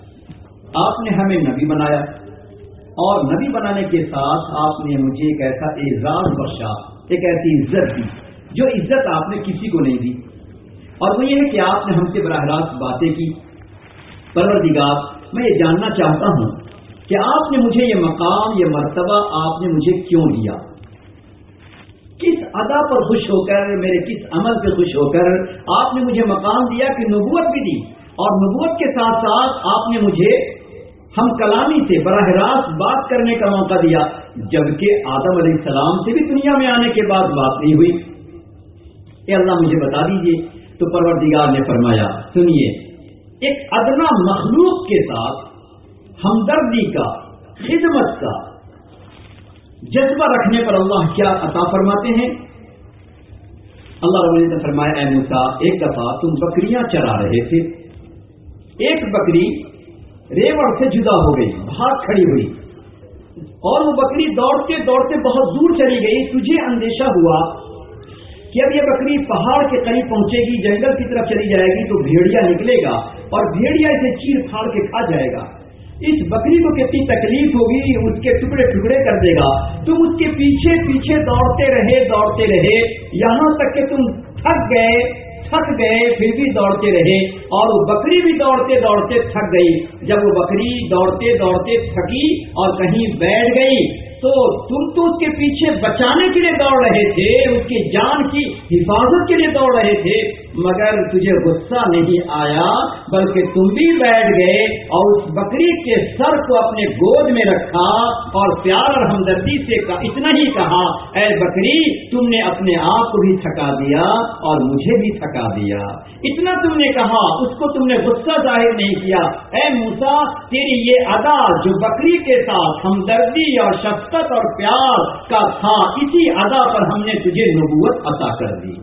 آپ نے ہمیں نبی بنایا اور نبی بنانے کے ساتھ آپ نے مجھے ایک ایسا اعزاز بخشا، ایک ایسی عزت دی جو عزت آپ نے کسی کو نہیں دی، اور وہ یہ ہے کہ آپ نے ہم سے براہ راست باتیں کی۔ پروردگار میں یہ جاننا چاہتا ہوں کہ آپ نے مجھے یہ مقام، یہ مرتبہ آپ نے مجھے کیوں دیا؟ کس ادا پر خوش ہو کر، میرے کس عمل پہ خوش ہو کر آپ نے مجھے مقام دیا کہ نبوت بھی دی، اور نبوت کے ساتھ ساتھ آپ نے مجھے ہم کلامی سے براہ راست بات کرنے کا موقع دیا، جبکہ آدم علیہ السلام سے بھی دنیا میں آنے کے بعد بات نہیں ہوئی۔ اے اللہ مجھے بتا دیجئے۔ تو پروردگار نے فرمایا سنیے، ایک ادنا مخلوق کے ساتھ ہمدردی کا، خدمت کا جذبہ رکھنے پر اللہ کیا عطا فرماتے ہیں؟ اللہ رب العزت نے فرمایا اے موسیٰ، ایک دفعہ تم بکریاں چرا رہے تھے، ایک بکری ریوڑ سے جدا ہو گئی، بھاگ کھڑی ہوئی، اور وہ بکری دوڑتے دوڑتے بہت دور چلی گئی۔ تجھے اندیشہ ہوا کہ اب یہ بکری پہاڑ کے قریب پہنچے گی، جنگل کی طرف چلی جائے گی تو بھیڑیا نکلے گا اور بھیڑیا اسے چیر پھاڑ کے کھا جائے گا۔ اس بکری کو کتنی تکلیف ہوگی، اس کے ٹکڑے ٹکڑے کر دے گا۔ تم اس کے پیچھے پیچھے دوڑتے رہے دوڑتے رہے یہاں تک کہ تم تھک گئے تھک گئے پھر بھی دوڑتے رہے، اور وہ بکری بھی دوڑتے دوڑتے تھک گئی۔ جب وہ بکری دوڑتے دوڑتے تھکی اور کہیں بیٹھ گئی تو تم تو اس کے پیچھے بچانے کے لیے دوڑ رہے تھے، اس کی جان کی حفاظت کے لیے دوڑ رہے تھے، مگر تجھے غصہ نہیں آیا بلکہ تم بھی بیٹھ گئے اور اس بکری کے سر کو اپنے گود میں رکھا اور پیار اور ہمدردی سے اتنا ہی کہا اے بکری تم نے اپنے آپ کو بھی تھکا دیا اور مجھے بھی تھکا دیا۔ اتنا تم نے کہا، اس کو تم نے غصہ ظاہر نہیں کیا۔ اے موسیٰ تیری یہ ادا جو بکری کے ساتھ ہمدردی اور شفقت اور پیار کا تھا، اسی ادا پر ہم نے تجھے نبوت عطا کر دی۔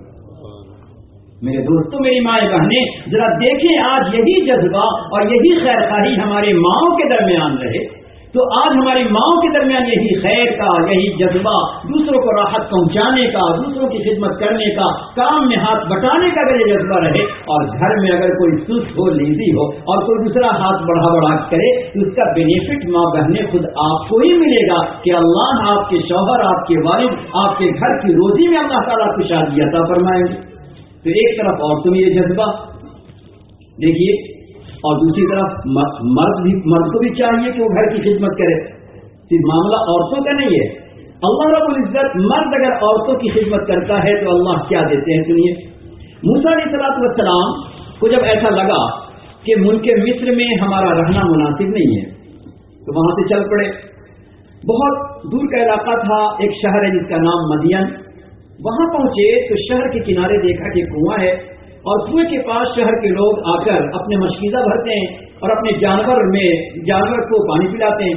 میرے دوستوں، میری مائیں بہنیں، ذرا دیکھیں آج یہی جذبہ اور یہی خیر خواہی ہمارے ماؤں کے درمیان رہے تو آج ہماری ماؤں کے درمیان یہی خیر کا، یہی جذبہ، دوسروں کو راحت پہنچانے کا، دوسروں کی خدمت کرنے کا، کام میں ہاتھ بٹانے کا اگر یہ جذبہ رہے، اور گھر میں اگر کوئی سست ہو، لیزی ہو اور کوئی دوسرا ہاتھ بڑھا بڑھا کرے تو اس کا بینیفٹ ماں بہنیں خود آپ کو ہی ملے گا کہ اللہ آپ کے شوہر، آپ کے والد، آپ کے گھر کی روزی میں اللہ تعالیٰ کو شادی عطا فرمائیں گے۔ تو ایک طرف عورتوں میں یہ جذبہ دیکھیے، اور دوسری طرف مرد بھی مرد کو بھی چاہیے کہ وہ گھر کی خدمت کرے۔ صرف معاملہ عورتوں کا نہیں ہے، اللہ رب العزت مرد اگر عورتوں کی خدمت کرتا ہے تو اللہ کیا دیتے ہیں سنیے۔ موسیٰ علیہ الصلوۃ والسلام کو جب ایسا لگا کہ ملک مصر میں ہمارا رہنا مناسب نہیں ہے تو وہاں سے چل پڑے۔ بہت دور کا علاقہ تھا، ایک شہر ہے جس کا نام مدین۔ وہاں پہنچے تو شہر کے کنارے دیکھا کہ کنواں ہے، اور کنویں کے پاس شہر کے لوگ آ کر اپنے مشکیزہ بھرتے ہیں اور اپنے جانور میں جانور کو پانی پلاتے ہیں،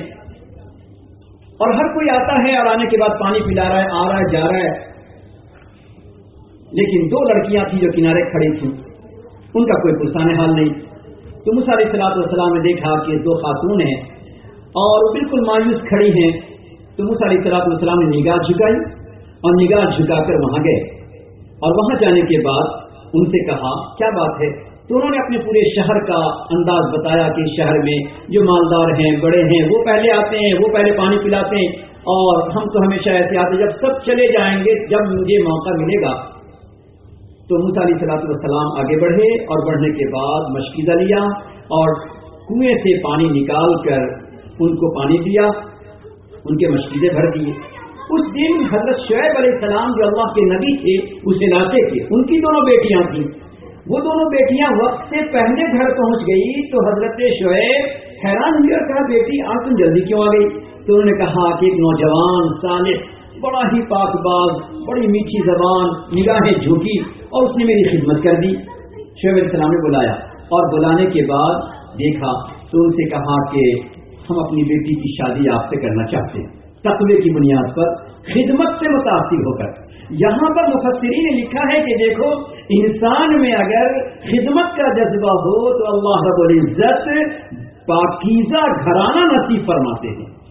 اور ہر کوئی آتا ہے اور آنے کے بعد پانی پلا رہا ہے، آ رہا ہے جا رہا ہے۔ لیکن دو لڑکیاں تھیں جو کنارے کھڑی تھیں، ان کا کوئی پرسان حال نہیں۔ تو موسیٰ علیہ الصلوۃ والسلام نے دیکھا کہ دو خاتون ہیں اور بالکل مایوس کھڑی ہیں، تو موسیٰ علیہ الصلوۃ والسلام نے نگاہ جھکائی اور نگاہ جھکا کر وہاں گئے، اور وہاں جانے کے بعد ان سے کہا کیا بات ہے؟ تو انہوں نے اپنے پورے شہر کا انداز بتایا کہ شہر میں جو مالدار ہیں، بڑے ہیں، وہ پہلے آتے ہیں، وہ پہلے پانی پلاتے ہیں، اور ہم تو ہمیشہ ایسے آتے، جب سب چلے جائیں گے، جب مجھے موقع ملے گا۔ تو موسیٰ علیہ الصلوۃ والسلام آگے بڑھے اور بڑھنے کے بعد مشکیزہ لیا اور کنویں سے پانی نکال کر ان کو پانی دیا، ان کے مشکیزے بھر دیے۔ اس دن حضرت شعیب علیہ السلام جو اللہ کے نبی تھے اس علاقے کے، ان کی دونوں بیٹیاں تھیں، وہ دونوں بیٹیاں وقت سے پہلے گھر پہنچ گئی۔ تو حضرت شعیب حیران ہوئی اور کہا بیٹی آج تم جلدی کیوں آ گئی؟ تو انہوں نے کہا کہ ایک نوجوان صالح، بڑا ہی پاک باز، بڑی میٹھی زبان، نگاہیں جھوکی، اور اس نے میری خدمت کر دی۔ شعیب علیہ السلام نے بلایا اور بلانے کے بعد دیکھا تو ان سے کہا کہ ہم اپنی بیٹی کی شادی آپ سے کرنا چاہتے ہیں، تقوی کی بنیاد پر، خدمت سے متاثر ہو کر۔ یہاں پر مفسرین نے لکھا ہے کہ دیکھو انسان میں اگر خدمت کا جذبہ ہو تو اللہ رب العزت پاکیزہ گھرانہ نصیب فرماتے ہیں۔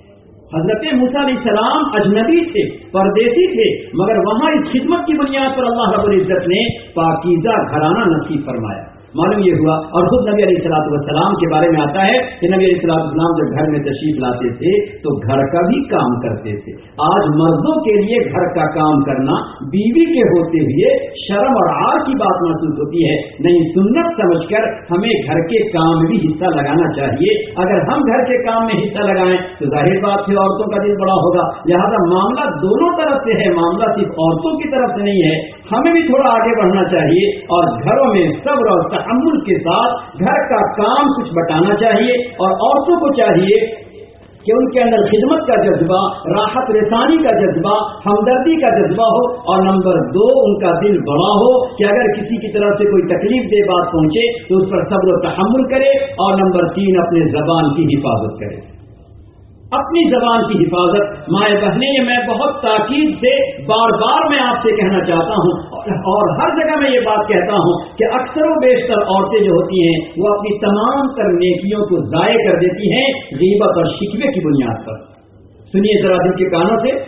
حضرت موسیٰ علیہ السلام اجنبی تھے، پردیسی تھے، مگر وہاں اس خدمت کی بنیاد پر اللہ رب العزت نے پاکیزہ گھرانہ نصیب فرمایا۔ معلوم یہ ہوا، اور خود نبی علیہ الصلوۃ والسلام کے بارے میں آتا ہے کہ نبی علیہ الصلوۃ والسلام جب گھر میں تشریف لاتے تھے تو گھر کا بھی کام کرتے تھے۔ آج مردوں کے لیے گھر کا کام کرنا بیوی کے ہوتے ہوئے شرم اور عار کی بات محسوس ہوتی ہے، نہیں سنت سمجھ کر ہمیں گھر کے کام میں بھی حصہ لگانا چاہیے۔ اگر ہم گھر کے کام میں حصہ لگائیں تو ظاہر بات ہے عورتوں کا دل بڑا ہوگا، لہذا معاملہ دونوں طرف سے ہے، معاملہ صرف عورتوں کی طرف سے نہیں ہے، ہمیں بھی تھوڑا آگے بڑھنا چاہیے اور گھروں میں صبر اور تحمل کے ساتھ گھر کا کام کچھ بٹانا چاہیے، اور عورتوں کو چاہیے کہ ان کے اندر خدمت کا جذبہ، راحت رسانی کا جذبہ، ہمدردی کا جذبہ ہو، اور نمبر دو ان کا دل بڑا ہو کہ اگر کسی کی طرف سے کوئی تکلیف دہ بات پہنچے تو اس پر صبر و تحمل کرے، اور نمبر تین اپنے زبان کی حفاظت کرے، اپنی زبان کی حفاظت۔ مائیں بہنیں، میں بہت تاکید سے بار بار میں آپ سے کہنا چاہتا ہوں اور ہر جگہ میں یہ بات کہتا ہوں کہ اکثر و بیشتر عورتیں جو ہوتی ہیں وہ اپنی تمام تر نیکیوں کو ضائع کر دیتی ہیں غیبت اور شکوے کی بنیاد پر۔ سنیے ذرا دل کے کانوں سے،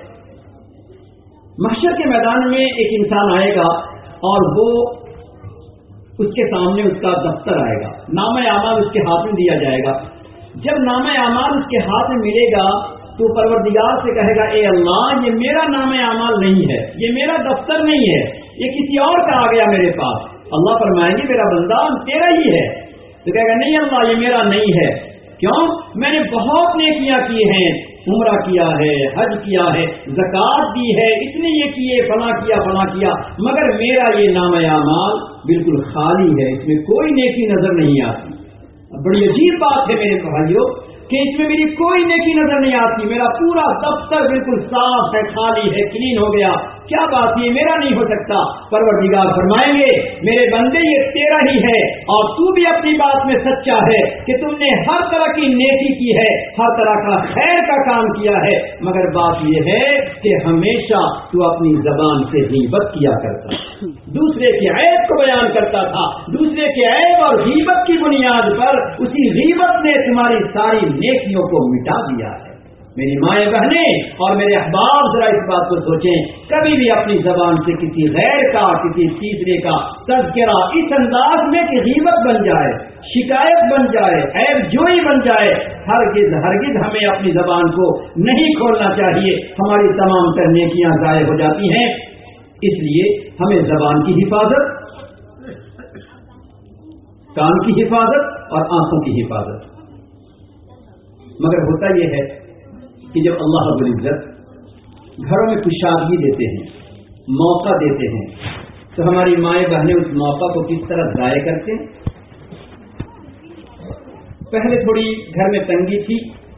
محشر کے میدان میں ایک انسان آئے گا اور وہ اس کے سامنے اس کا دفتر آئے گا، نامہ اعمال اس کے ہاتھ میں دیا جائے گا۔ جب نامہ اعمال اس کے ہاتھ میں ملے گا تو پروردگار سے کہے گا، اے اللہ یہ میرا نامہ اعمال نہیں ہے، یہ میرا دفتر نہیں ہے، یہ کسی اور کا آ گیا میرے پاس۔ اللہ فرمائیں گے میرا بندہ تیرا ہی ہے، تو کہے گا نہیں اللہ یہ میرا نہیں ہے، کیوں؟ میں نے بہت نیکیاں کی ہیں، عمرہ کیا ہے، حج کیا ہے، زکوٰۃ دی ہے، اتنے یہ کیے، فلاں کیا فلاں کیا، مگر میرا یہ نامہ اعمال بالکل خالی ہے، اس میں کوئی نیکی نظر نہیں آتی۔ بڑی عجیب بات ہے میرے بھائیوں کہ اس میں میری کوئی نیکی نظر نہیں آتی، میرا پورا دفتر بالکل صاف ہے، خالی ہے، کلین ہو گیا، کیا بات یہ میرا نہیں ہو سکتا؟ پروردگار فرمائیں گے میرے بندے یہ تیرا ہی ہے، اور تو بھی اپنی بات میں سچا ہے کہ تم نے ہر طرح کی نیکی کی ہے، ہر طرح کا خیر کا کام کیا ہے، مگر بات یہ ہے کہ ہمیشہ تو اپنی زبان سے غیبت کیا کرتا، دوسرے کے عیب کو بیان کرتا تھا، دوسرے کے عیب اور غیبت کی بنیاد پر اسی غیبت نے تمہاری ساری نیکیوں کو مٹا دیا ہے۔ میری مائیں بہنیں اور میرے احباب ذرا اس بات کو سوچیں، کبھی بھی اپنی زبان سے کسی غیر کا، کسی تیسرے کا تذکرہ اس انداز میں کہ غیبت بن جائے، شکایت بن جائے، عیب جوئی بن جائے، ہرگز ہرگز ہمیں اپنی زبان کو نہیں کھولنا چاہیے، ہماری تمام تر نیکیاں ضائع ہو جاتی ہیں۔ اس لیے ہمیں زبان کی حفاظت، کان کی حفاظت اور آنکھوں کی حفاظت۔ مگر ہوتا یہ ہے کہ جب اللہ رب العزت گھروں میں کشادگی دیتے ہیں، موقع دیتے ہیں، تو ہماری مائیں بہنیں اس موقع کو کس طرح ضائع کرتے ہیں۔ پہلے تھوڑی گھر میں تنگی تھی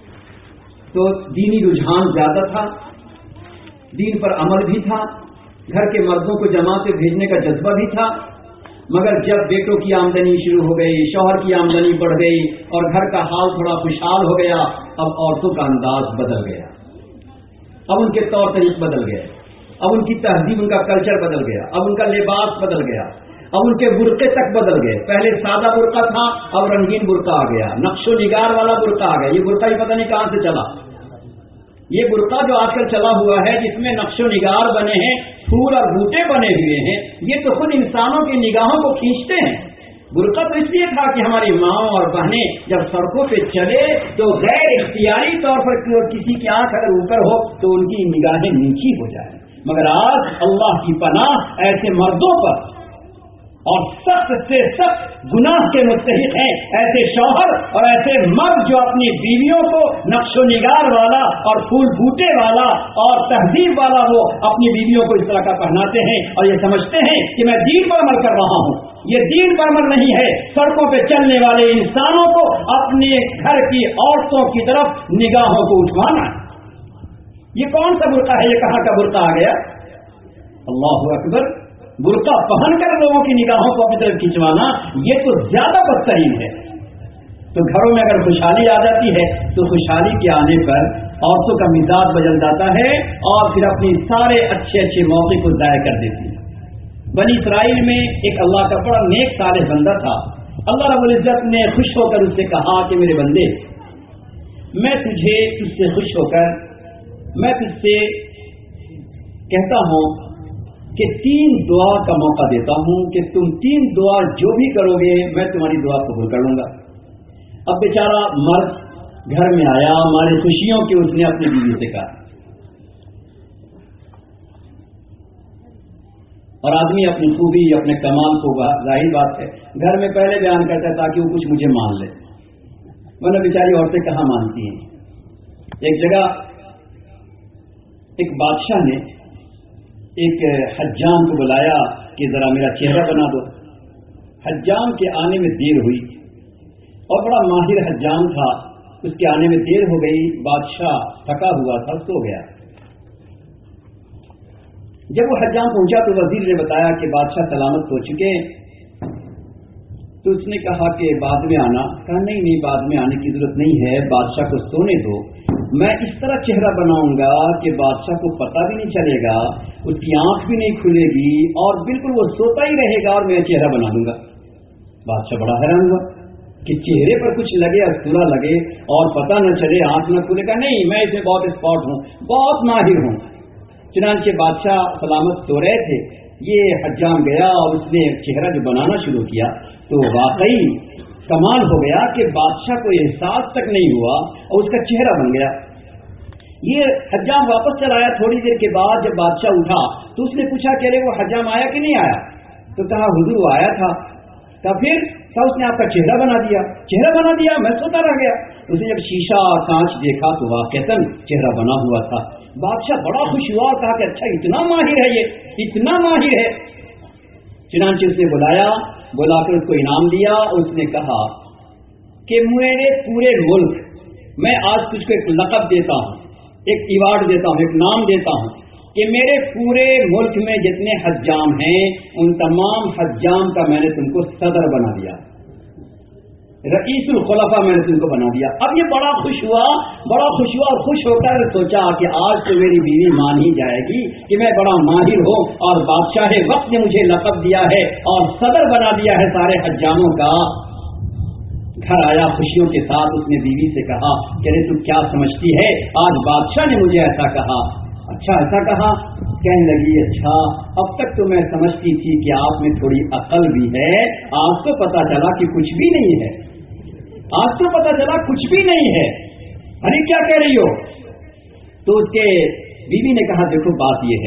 تو دینی رجحان زیادہ تھا، دین پر عمل بھی تھا، گھر کے مردوں کو جماعت سے بھیجنے کا جذبہ بھی تھا، مگر جب بیٹوں کی آمدنی شروع ہو گئی، شوہر کی آمدنی بڑھ گئی اور گھر کا حال تھوڑا خوشحال ہو گیا، اب عورتوں کا انداز بدل گیا، اب ان کے طور طریق بدل گئے، اب ان کی تہذیب، ان کا کلچر بدل گیا، اب ان کا لباس بدل گیا، اب ان کے برقعے تک بدل گئے۔ پہلے سادہ برقع تھا، اب رنگین برقع آ گیا، نقش و نگار والا برقع آ گیا۔ یہ برقع ہی پتہ نہیں کہاں سے چلا، یہ برقع جو آج کل چلا ہوا ہے جس میں نقش و نگار بنے ہیں، پھول اور بوٹے بنے ہوئے ہیں، یہ تو خود انسانوں کی نگاہوں کو کھینچتے ہیں۔ برقع تو اس لیے تھا کہ ہماری ماں اور بہنیں جب سڑکوں پہ چلے تو غیر اختیاری طور پر کسی کی آنکھ اگر اوپر ہو تو ان کی نگاہیں نیچی ہو جائیں، مگر آج اللہ کی پناہ ایسے مردوں پر اور سخت سے سخت گناہ کے مستحق ہیں ایسے شوہر اور ایسے مرد جو اپنی بیویوں کو نقش و نگار والا اور پھول بوٹے والا اور تہذیب والا وہ اپنی بیویوں کو اس طرح کا پہناتے ہیں اور یہ سمجھتے ہیں کہ میں دین پر عمل کر رہا ہوں۔ یہ دین پر عمل نہیں ہے، سڑکوں پہ چلنے والے انسانوں کو اپنے گھر کی عورتوں کی طرف نگاہوں کو اٹھوانا ہے۔ یہ کون سا برقع ہے؟ یہ کہاں کا برقع آ گیا؟ اللہ اکبر! برقع پہن کر لوگوں کی نگاہوں کو اپنی طرف کھینچوانا، یہ تو زیادہ بدترین ہے۔ تو گھروں میں اگر خوشحالی آ جاتی ہے تو خوشحالی کے آنے پر عورتوں کا مزاج بدل جاتا ہے اور پھر اپنی سارے اچھے اچھے موقع کو ضائع کر دیتی ہے۔ بنی اسرائیل میں ایک اللہ کا بڑا نیک صالح بندہ تھا، اللہ رب العزت نے خوش ہو کر اس سے کہا کہ میرے بندے، میں تجھے تجھ سے خوش ہو کر میں تجھ سے کہتا ہوں کہ تین دعا کا موقع دیتا ہوں کہ تم تین دعا جو بھی کرو گے میں تمہاری دعا قبول کر لوں گا. اب بیچارہ مرد گھر میں آیا، ہماری خوشیوں کی اس نے اپنی بیوی سے کہا. اور آدمی اپنی خوبی اپنے کمال کو ظاہر بات ہے گھر میں پہلے بیان کرتا ہے تاکہ وہ کچھ مجھے مان لے، ورنہ بیچاری عورتیں کہاں مانتی ہیں. ایک جگہ ایک بادشاہ نے ایک حجام کو بلایا کہ ذرا میرا چہرہ بنا دو. حجام کے آنے میں دیر ہوئی اور بڑا ماہر حجام تھا، اس کے آنے میں دیر ہو گئی. بادشاہ تھکا ہوا تھا، سو گیا. جب وہ حجام پہنچا تو وزیر نے بتایا کہ بادشاہ سلامت ہو چکے. تو اس نے کہا کہ بعد میں آنا. کہا نہیں نہیں بعد میں آنے کی ضرورت نہیں ہے، بادشاہ کو سونے دو. میں اس طرح چہرہ بناؤں گا کہ بادشاہ کو پتہ بھی نہیں چلے گا، اس کی آنکھ بھی نہیں کھلے گی اور بالکل وہ سوتا ہی رہے گا اور میں چہرہ بنا دوں گا. بادشاہ بڑا حیران ہوا کہ چہرے پر کچھ لگے اسطورہ لگے اور پتہ نہ چلے، آنکھ نہ کھلے گا. نہیں، میں اس میں بہت اسپاٹ ہوں، بہت ماہر ہوں. چنانچہ بادشاہ سلامت سو رہے تھے، یہ حجام گیا اور اس نے چہرہ جو بنانا شروع کیا تو واقعی کمال ہو گیا کہ بادشاہ کو احساس تک نہیں ہوا اور اس کا چہرہ بن گیا. یہ حجام واپس چلا آیا. تھوڑی دیر کے بعد جب بادشاہ اٹھا تو اس نے پوچھا کہ ارے وہ حجام آیا کہ نہیں آیا؟ تو کہا حضور وہ آیا تھا. کہا پھر؟ کہا اس نے آپ کا چہرہ بنا دیا. چہرہ بنا دیا؟ میں سوتا رہ گیا. اس نے جب شیشہ کانچ دیکھا تو واقعتاً چہرہ بنا ہوا تھا. بادشاہ بڑا خوش ہوا اور کہا کہ اچھا اتنا ماہر ہے، یہ اتنا ماہر ہے. چنانچہ اس نے بلایا، بلا کر اس کو انعام دیا. اس نے کہا کہ میرے پورے ملک میں آج تجھ کو ایک لقب دیتا ہوں، ایک ایوارڈ دیتا ہوں، ایک نام دیتا ہوں کہ میرے پورے ملک میں جتنے حجام ہیں ان تمام حجام کا میں نے تم کو صدر بنا دیا، رئیس الخلفاء میں نے تم کو بنا دیا. اب یہ بڑا خوش ہوا، بڑا خوش ہوا اور خوش ہو کر سوچا کہ آج تو میری بیوی مان ہی جائے گی کہ میں بڑا ماہر ہوں اور بادشاہ وقت نے مجھے لقب دیا ہے اور صدر بنا دیا ہے سارے حجاموں کا. گھر آیا خوشیوں کے ساتھ. اس نے بیوی سے کہا کہ ارے تو کیا سمجھتی ہے، آج بادشاہ نے مجھے ایسا کہا. اچھا ایسا کہا؟ کہنے لگی اچھا اب تک تو میں سمجھتی تھی کہ آپ میں تھوڑی عقل بھی ہے، آج تو پتا چلا کہ کچھ بھی نہیں ہے. آج تو پتا چلا کچھ بھی نہیں ہے. ارے کیا کہہ رہی ہو؟ تو اس کے بیوی نے کہا دیکھو بات یہ ہے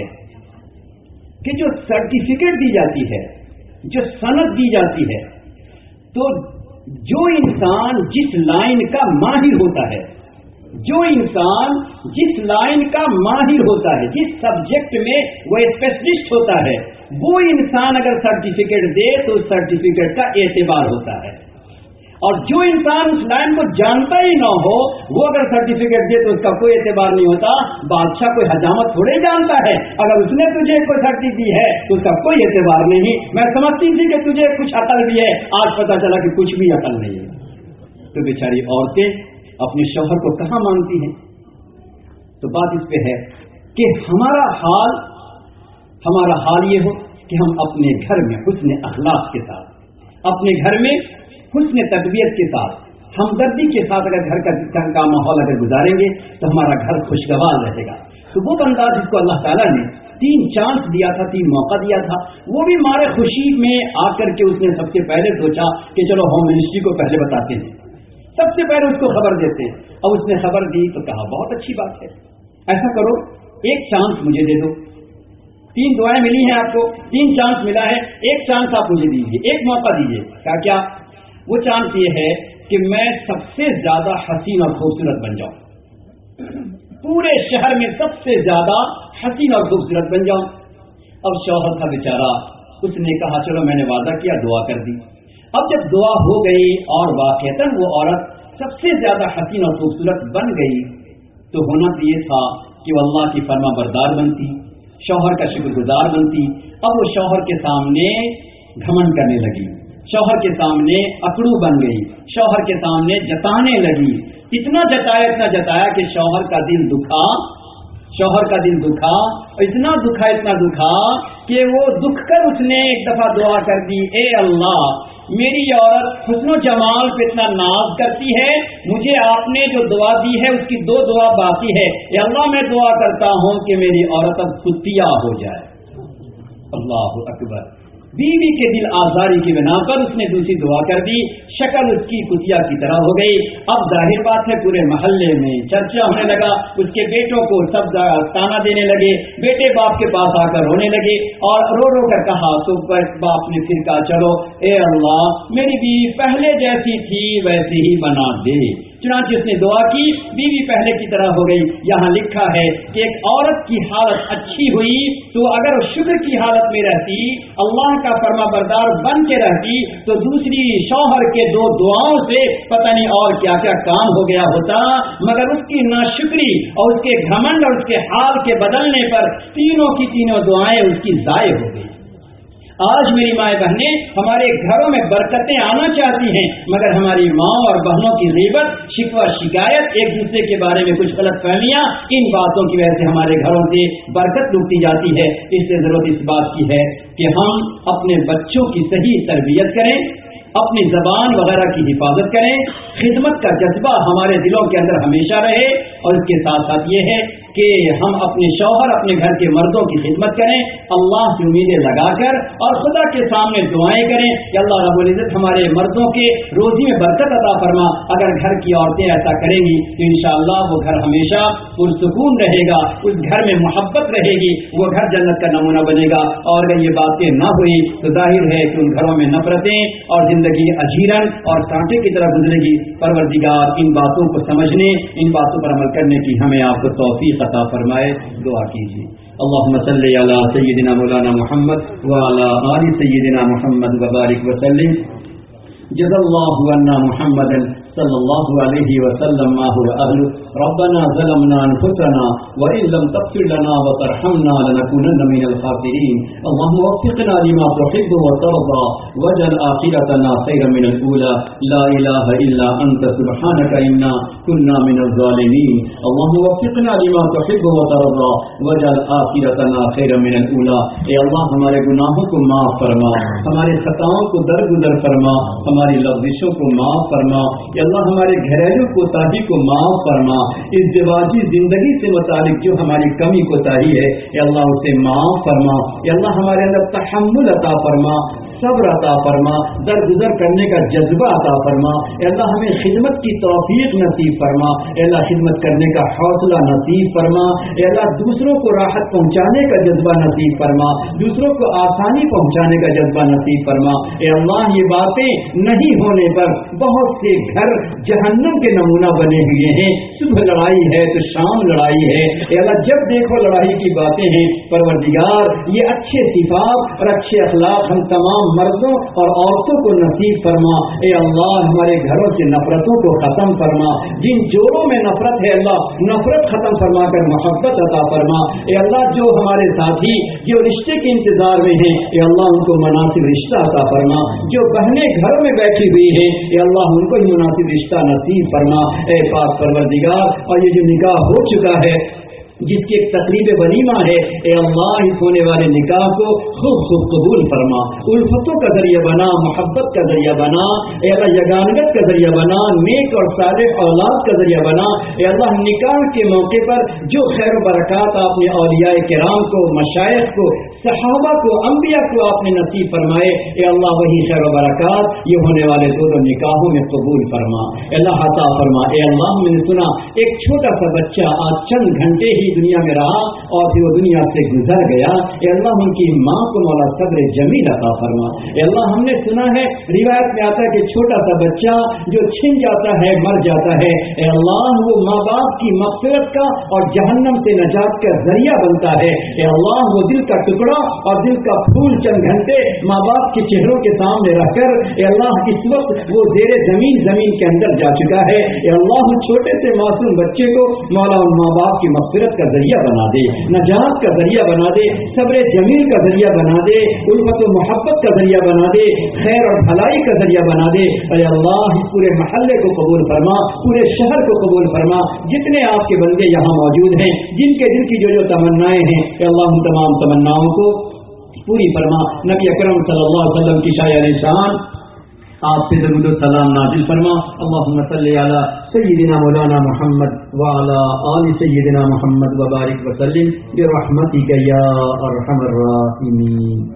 کہ جو سرٹیفکیٹ دی جاتی ہے، جو سند دی جاتی ہے، تو جو انسان جس لائن کا ماہر ہوتا ہے، جو انسان جس لائن کا ماہر ہوتا ہے، جس سبجیکٹ میں وہ اسپیشلسٹ ہوتا ہے، وہ انسان اگر سرٹیفکیٹ دے تو اس سرٹیفکیٹ کا اعتبار ہوتا ہے. اور جو انسان اس لائن کو جانتا ہی نہ ہو وہ اگر سرٹیفکیٹ دے تو اس کا کوئی اعتبار نہیں ہوتا. بادشاہ کوئی حجامت تھوڑے جانتا ہے، اگر اس نے تجھے کوئی سرٹی دی ہے تو اس کا کوئی اعتبار نہیں. میں سمجھتی تھی کہ تجھے کچھ عقل بھی ہے، آج پتا چلا کہ کچھ بھی عقل نہیں ہے. تو بیچاری عورتیں اپنے شوہر کو کہاں مانتی ہیں. تو بات اس پہ ہے کہ ہمارا حال ہمارا حال یہ ہو کہ ہم اپنے گھر میں حسن اخلاق کے ساتھ، اپنے گھر میں حسن تربیت کے ساتھ، ہمدردی کے ساتھ اگر گھر کا کا ماحول اگر گزاریں گے تو ہمارا گھر خوشگوار رہے گا. تو وہ بندہ جس کو اللہ تعالیٰ نے تین چانس دیا تھا، تین موقع دیا تھا، وہ بھی ہمارے خوشی میں آ کر کے اس نے سب سے پہلے سوچا کہ چلو ہوم منسٹری کو پہلے بتاتے ہیں، سب سے پہلے اس کو خبر دیتے ہیں. اب اس نے خبر دی تو کہا بہت اچھی بات ہے، ایسا کرو ایک چانس مجھے دے دو. تین دعائیں ملی ہیں آپ کو، تین چانس ملا ہے، ایک چانس آپ مجھے دیجیے، ایک موقع دیجیے. کہا کیا؟ وہ چانس یہ ہے کہ میں سب سے زیادہ حسین اور خوبصورت بن جاؤں، پورے شہر میں سب سے زیادہ حسین اور خوبصورت بن جاؤں. اب شوہر تھا بیچارہ، اس نے کہا چلو میں نے وعدہ کیا، دعا کر دی. اب جب دعا ہو گئی اور واقعتاً وہ عورت سب سے زیادہ حسین اور خوبصورت بن گئی تو ہونا تو یہ تھا کہ وہ اللہ کی فرما بردار بنتی، شوہر کا شکر گزار بنتی. اب وہ شوہر کے سامنے گھمنڈ کرنے لگی، شوہر کے سامنے اکڑو بن گئی، شوہر کے سامنے جتانے لگی. اتنا جتایا اتنا جتایا کہ شوہر کا دل دکھا، شوہر کا دل دکھا، اتنا دکھا اتنا دکھا کہ وہ دکھ کر اس نے ایک دفعہ دعا کر دی، اے اللہ میری عورت حسن و جمال پہ اتنا ناز کرتی ہے، مجھے آپ نے جو دعا دی ہے اس کی دو دعا باقی ہے، یا اللہ میں دعا کرتا ہوں کہ میری عورت اب کتیا ہو جائے۔ اللہ اکبر، بیوی کے دل آزاری کی بنا پر اس نے دوسری دعا کر دی، شکل اس کی کتیا کی طرح ہو گئی۔ اب ظاہر بات ہے پورے محلے میں چرچا ہونے لگا، اس کے بیٹوں کو سب تانا دینے لگے، بیٹے باپ کے پاس آ کر رونے لگے اور رو رو کر کہا تو باپ نے پھر کہا چلو اے اللہ میری بیوی پہلے جیسی تھی ویسی ہی بنا دے۔ چنانچہ اس نے دعا کی، بیوی پہلے کی طرح ہو گئی۔ یہاں لکھا ہے کہ ایک عورت کی حالت اچھی ہوئی تو اگر شکر کی حالت میں رہتی، اللہ کا فرما بردار بن کے رہتی، تو دوسری شوہر کے دو دعاؤں سے پتہ نہیں اور کیا کیا کام ہو گیا ہوتا، مگر اس کی ناشکری اور اس کے گھمنڈ اور اس کے حال کے بدلنے پر تینوں کی تینوں دعائیں اس کی ضائع ہو گئی۔ آج میری مائیں بہنیں ہمارے گھروں میں برکتیں آنا چاہتی ہیں، مگر ہماری ماں اور بہنوں کی غیبت، شکوہ، شکایت، ایک دوسرے کے بارے میں کچھ غلط فہمیاں، ان باتوں کی وجہ سے ہمارے گھروں سے برکت لوٹی جاتی ہے۔ اس سے ضرورت اس بات کی ہے کہ ہم اپنے بچوں کی صحیح تربیت کریں، اپنی زبان وغیرہ کی حفاظت کریں، خدمت کا جذبہ ہمارے دلوں کے اندر ہمیشہ رہے، اور اس کے ساتھ ساتھ یہ ہے کہ ہم اپنے شوہر، اپنے گھر کے مردوں کی خدمت کریں، اللہ کی امیدیں لگا کر اور خدا کے سامنے دعائیں کریں کہ اللہ رب العزت ہمارے مردوں کے روزی میں برکت عطا فرما۔ اگر گھر کی عورتیں ایسا کریں گی تو انشاءاللہ وہ گھر ہمیشہ پرسکون رہے گا، اس گھر میں محبت رہے گی، وہ گھر جنت کا نمونہ بنے گا۔ اور اگر یہ باتیں نہ ہوئی تو ظاہر ہے کہ ان گھروں میں نفرتیں اور زندگی اجیرن اور کانٹے کی طرح گزرے گی۔ پروردگار ان باتوں کو سمجھنے، ان باتوں پر عمل کرنے کی ہمیں آپ کو توفیق عطا فرمائے۔ دعا کیجیے۔ اللهم صل على سيدنا مولانا محمد وعلى آل سيدنا محمد وبارك وسلم۔ جزا الله عنا محمدا صلى الله عليه وسلم ما هو أهله۔ ربنا ظلمنا أنفسنا وإن لم تغفر لنا وترحمنا لنكونن من الخاسرين۔ اللهم وفقنا لما تحب وترضى واجعل آخرتنا خيرا من الأولى۔ لا إله إلا أنت سبحانك إنا كنا من الظالمين۔ اللهم وفقنا لما تحب وترضى واجعل آخرتنا خيرا من الأولى۔ اے اللہ ہمارے گناہوں کو معاف فرما، ہمارے خطاؤں کو درگزر فرما، ہماری لغزشوں کو معاف فرما۔ اے اللہ ہمارے گھریلو کوتاہی کو معاف فرما، ازدواجی زندگی سے متعلق جو ہماری کمی کوتاہی ہے اے اللہ اسے معاف فرما۔ اے اللہ ہمارے اندر تحمل عطا فرما، صبر عطا فرما، درگزر کرنے کا جذبہ عطا فرما۔ اے اللہ ہمیں خدمت کی توفیق نصیب فرما۔ اے اللہ خدمت کرنے کا حوصلہ نصیب فرما۔ اے اللہ دوسروں کو راحت پہنچانے کا جذبہ نصیب فرما، دوسروں کو آسانی پہنچانے کا جذبہ نصیب فرما۔ اے اللہ یہ باتیں نہیں ہونے پر بہت سے گھر جہنم کے نمونہ بنے ہوئے ہیں۔ صبح لڑائی ہے تو شام لڑائی ہے، اے اللہ جب دیکھو لڑائی کی باتیں ہیں۔ پروردگار یہ اچھے صفات اور اچھے اخلاق ہم تمام مردوں اور عورتوں کو نصیب فرما۔ اے اللہ ہمارے گھروں سے نفرتوں کو ختم فرما، جن جوڑوں میں نفرت ہے اللہ نفرت ختم فرما کر محبت عطا فرما۔ اے اللہ جو ہمارے ساتھی جو رشتے کے انتظار میں ہیں اے اللہ ان کو مناسب رشتہ عطا فرما، جو بہنیں گھروں میں بیٹھی ہوئی ہیں اے اللہ ان کو ہی مناسب رشتہ نصیب فرما۔ اے پاک پروردگار اور یہ جو نکاح ہو چکا ہے جس کی ایک تقریب ولیمہ ہے اے اللہ اس ہونے والے نکاح کو خوب خوب قبول فرما، الفتوں کا ذریعہ بنا، محبت کا ذریعہ بنا، اے اللہ یگانگت کا ذریعہ بنا، نیک اور صالح اولاد کا ذریعہ بنا۔ اے اللہ نکاح کے موقع پر جو خیر و برکات آپ نے اولیاء کرام کو، مشائخ کو، صحابہ کو، انبیاء کو آپ نے نصیب فرمائے اے اللہ وہی خیر و برکات یہ ہونے والے دو دو نکاحوں میں قبول فرما، اے اللہ عطا فرما۔ اے اللہ میں نے سنا ایک چھوٹا سا بچہ آج چند گھنٹے ہی دنیا میں رہا اور پھر وہ دنیا سے گزر گیا، اے اللہ ان کی ماں کو مولا صبر جمیل عطا فرما۔ اے اللہ ہم نے سنا ہے روایت میں آتا ہے کہ چھوٹا سا بچہ جو چھن جاتا ہے مر جاتا ہے، اے اللہ وہ ماں باپ کی مغفرت کا اور جہنم سے نجات کا ذریعہ بنتا ہے۔ اے اللہ وہ دل کا ٹکڑا اور دل کا پھول چند گھنٹے ماں باپ کے چہروں کے سامنے رکھ کر اے اللہ اس وقت وہ زیر زمین زمین کے اندر جا چکا ہے۔ اے اللہ چھوٹے سے معصوم بچے کو مولا ان ماں باپ کی مغفرت کا ذریعہ بنا دے، نجات کا ذریعہ بنا دے، صبر جمیل کا ذریعہ بنا دے، الفت و محبت کا ذریعہ بنا دے، خیر اور بھلائی کا ذریعہ بنا دے۔ اے اللہ اس پورے محلے کو قبول فرما، پورے شہر کو قبول فرما، جتنے آپ کے بندے یہاں موجود ہیں جن کے دل کی جو جو تمنائیں ہیں اے اللہ ان تمام تمناؤں کو پوری فرما۔ نبی اکرم صلی اللہ علیہ وسلم کی شایان شان آپ سے درود و سلام نازل فرما. اللہم صلی علی سیدنا مولانا محمد وعلی آل سیدنا محمد وبارک وسلم برحمتک یا ارحم الراحمین.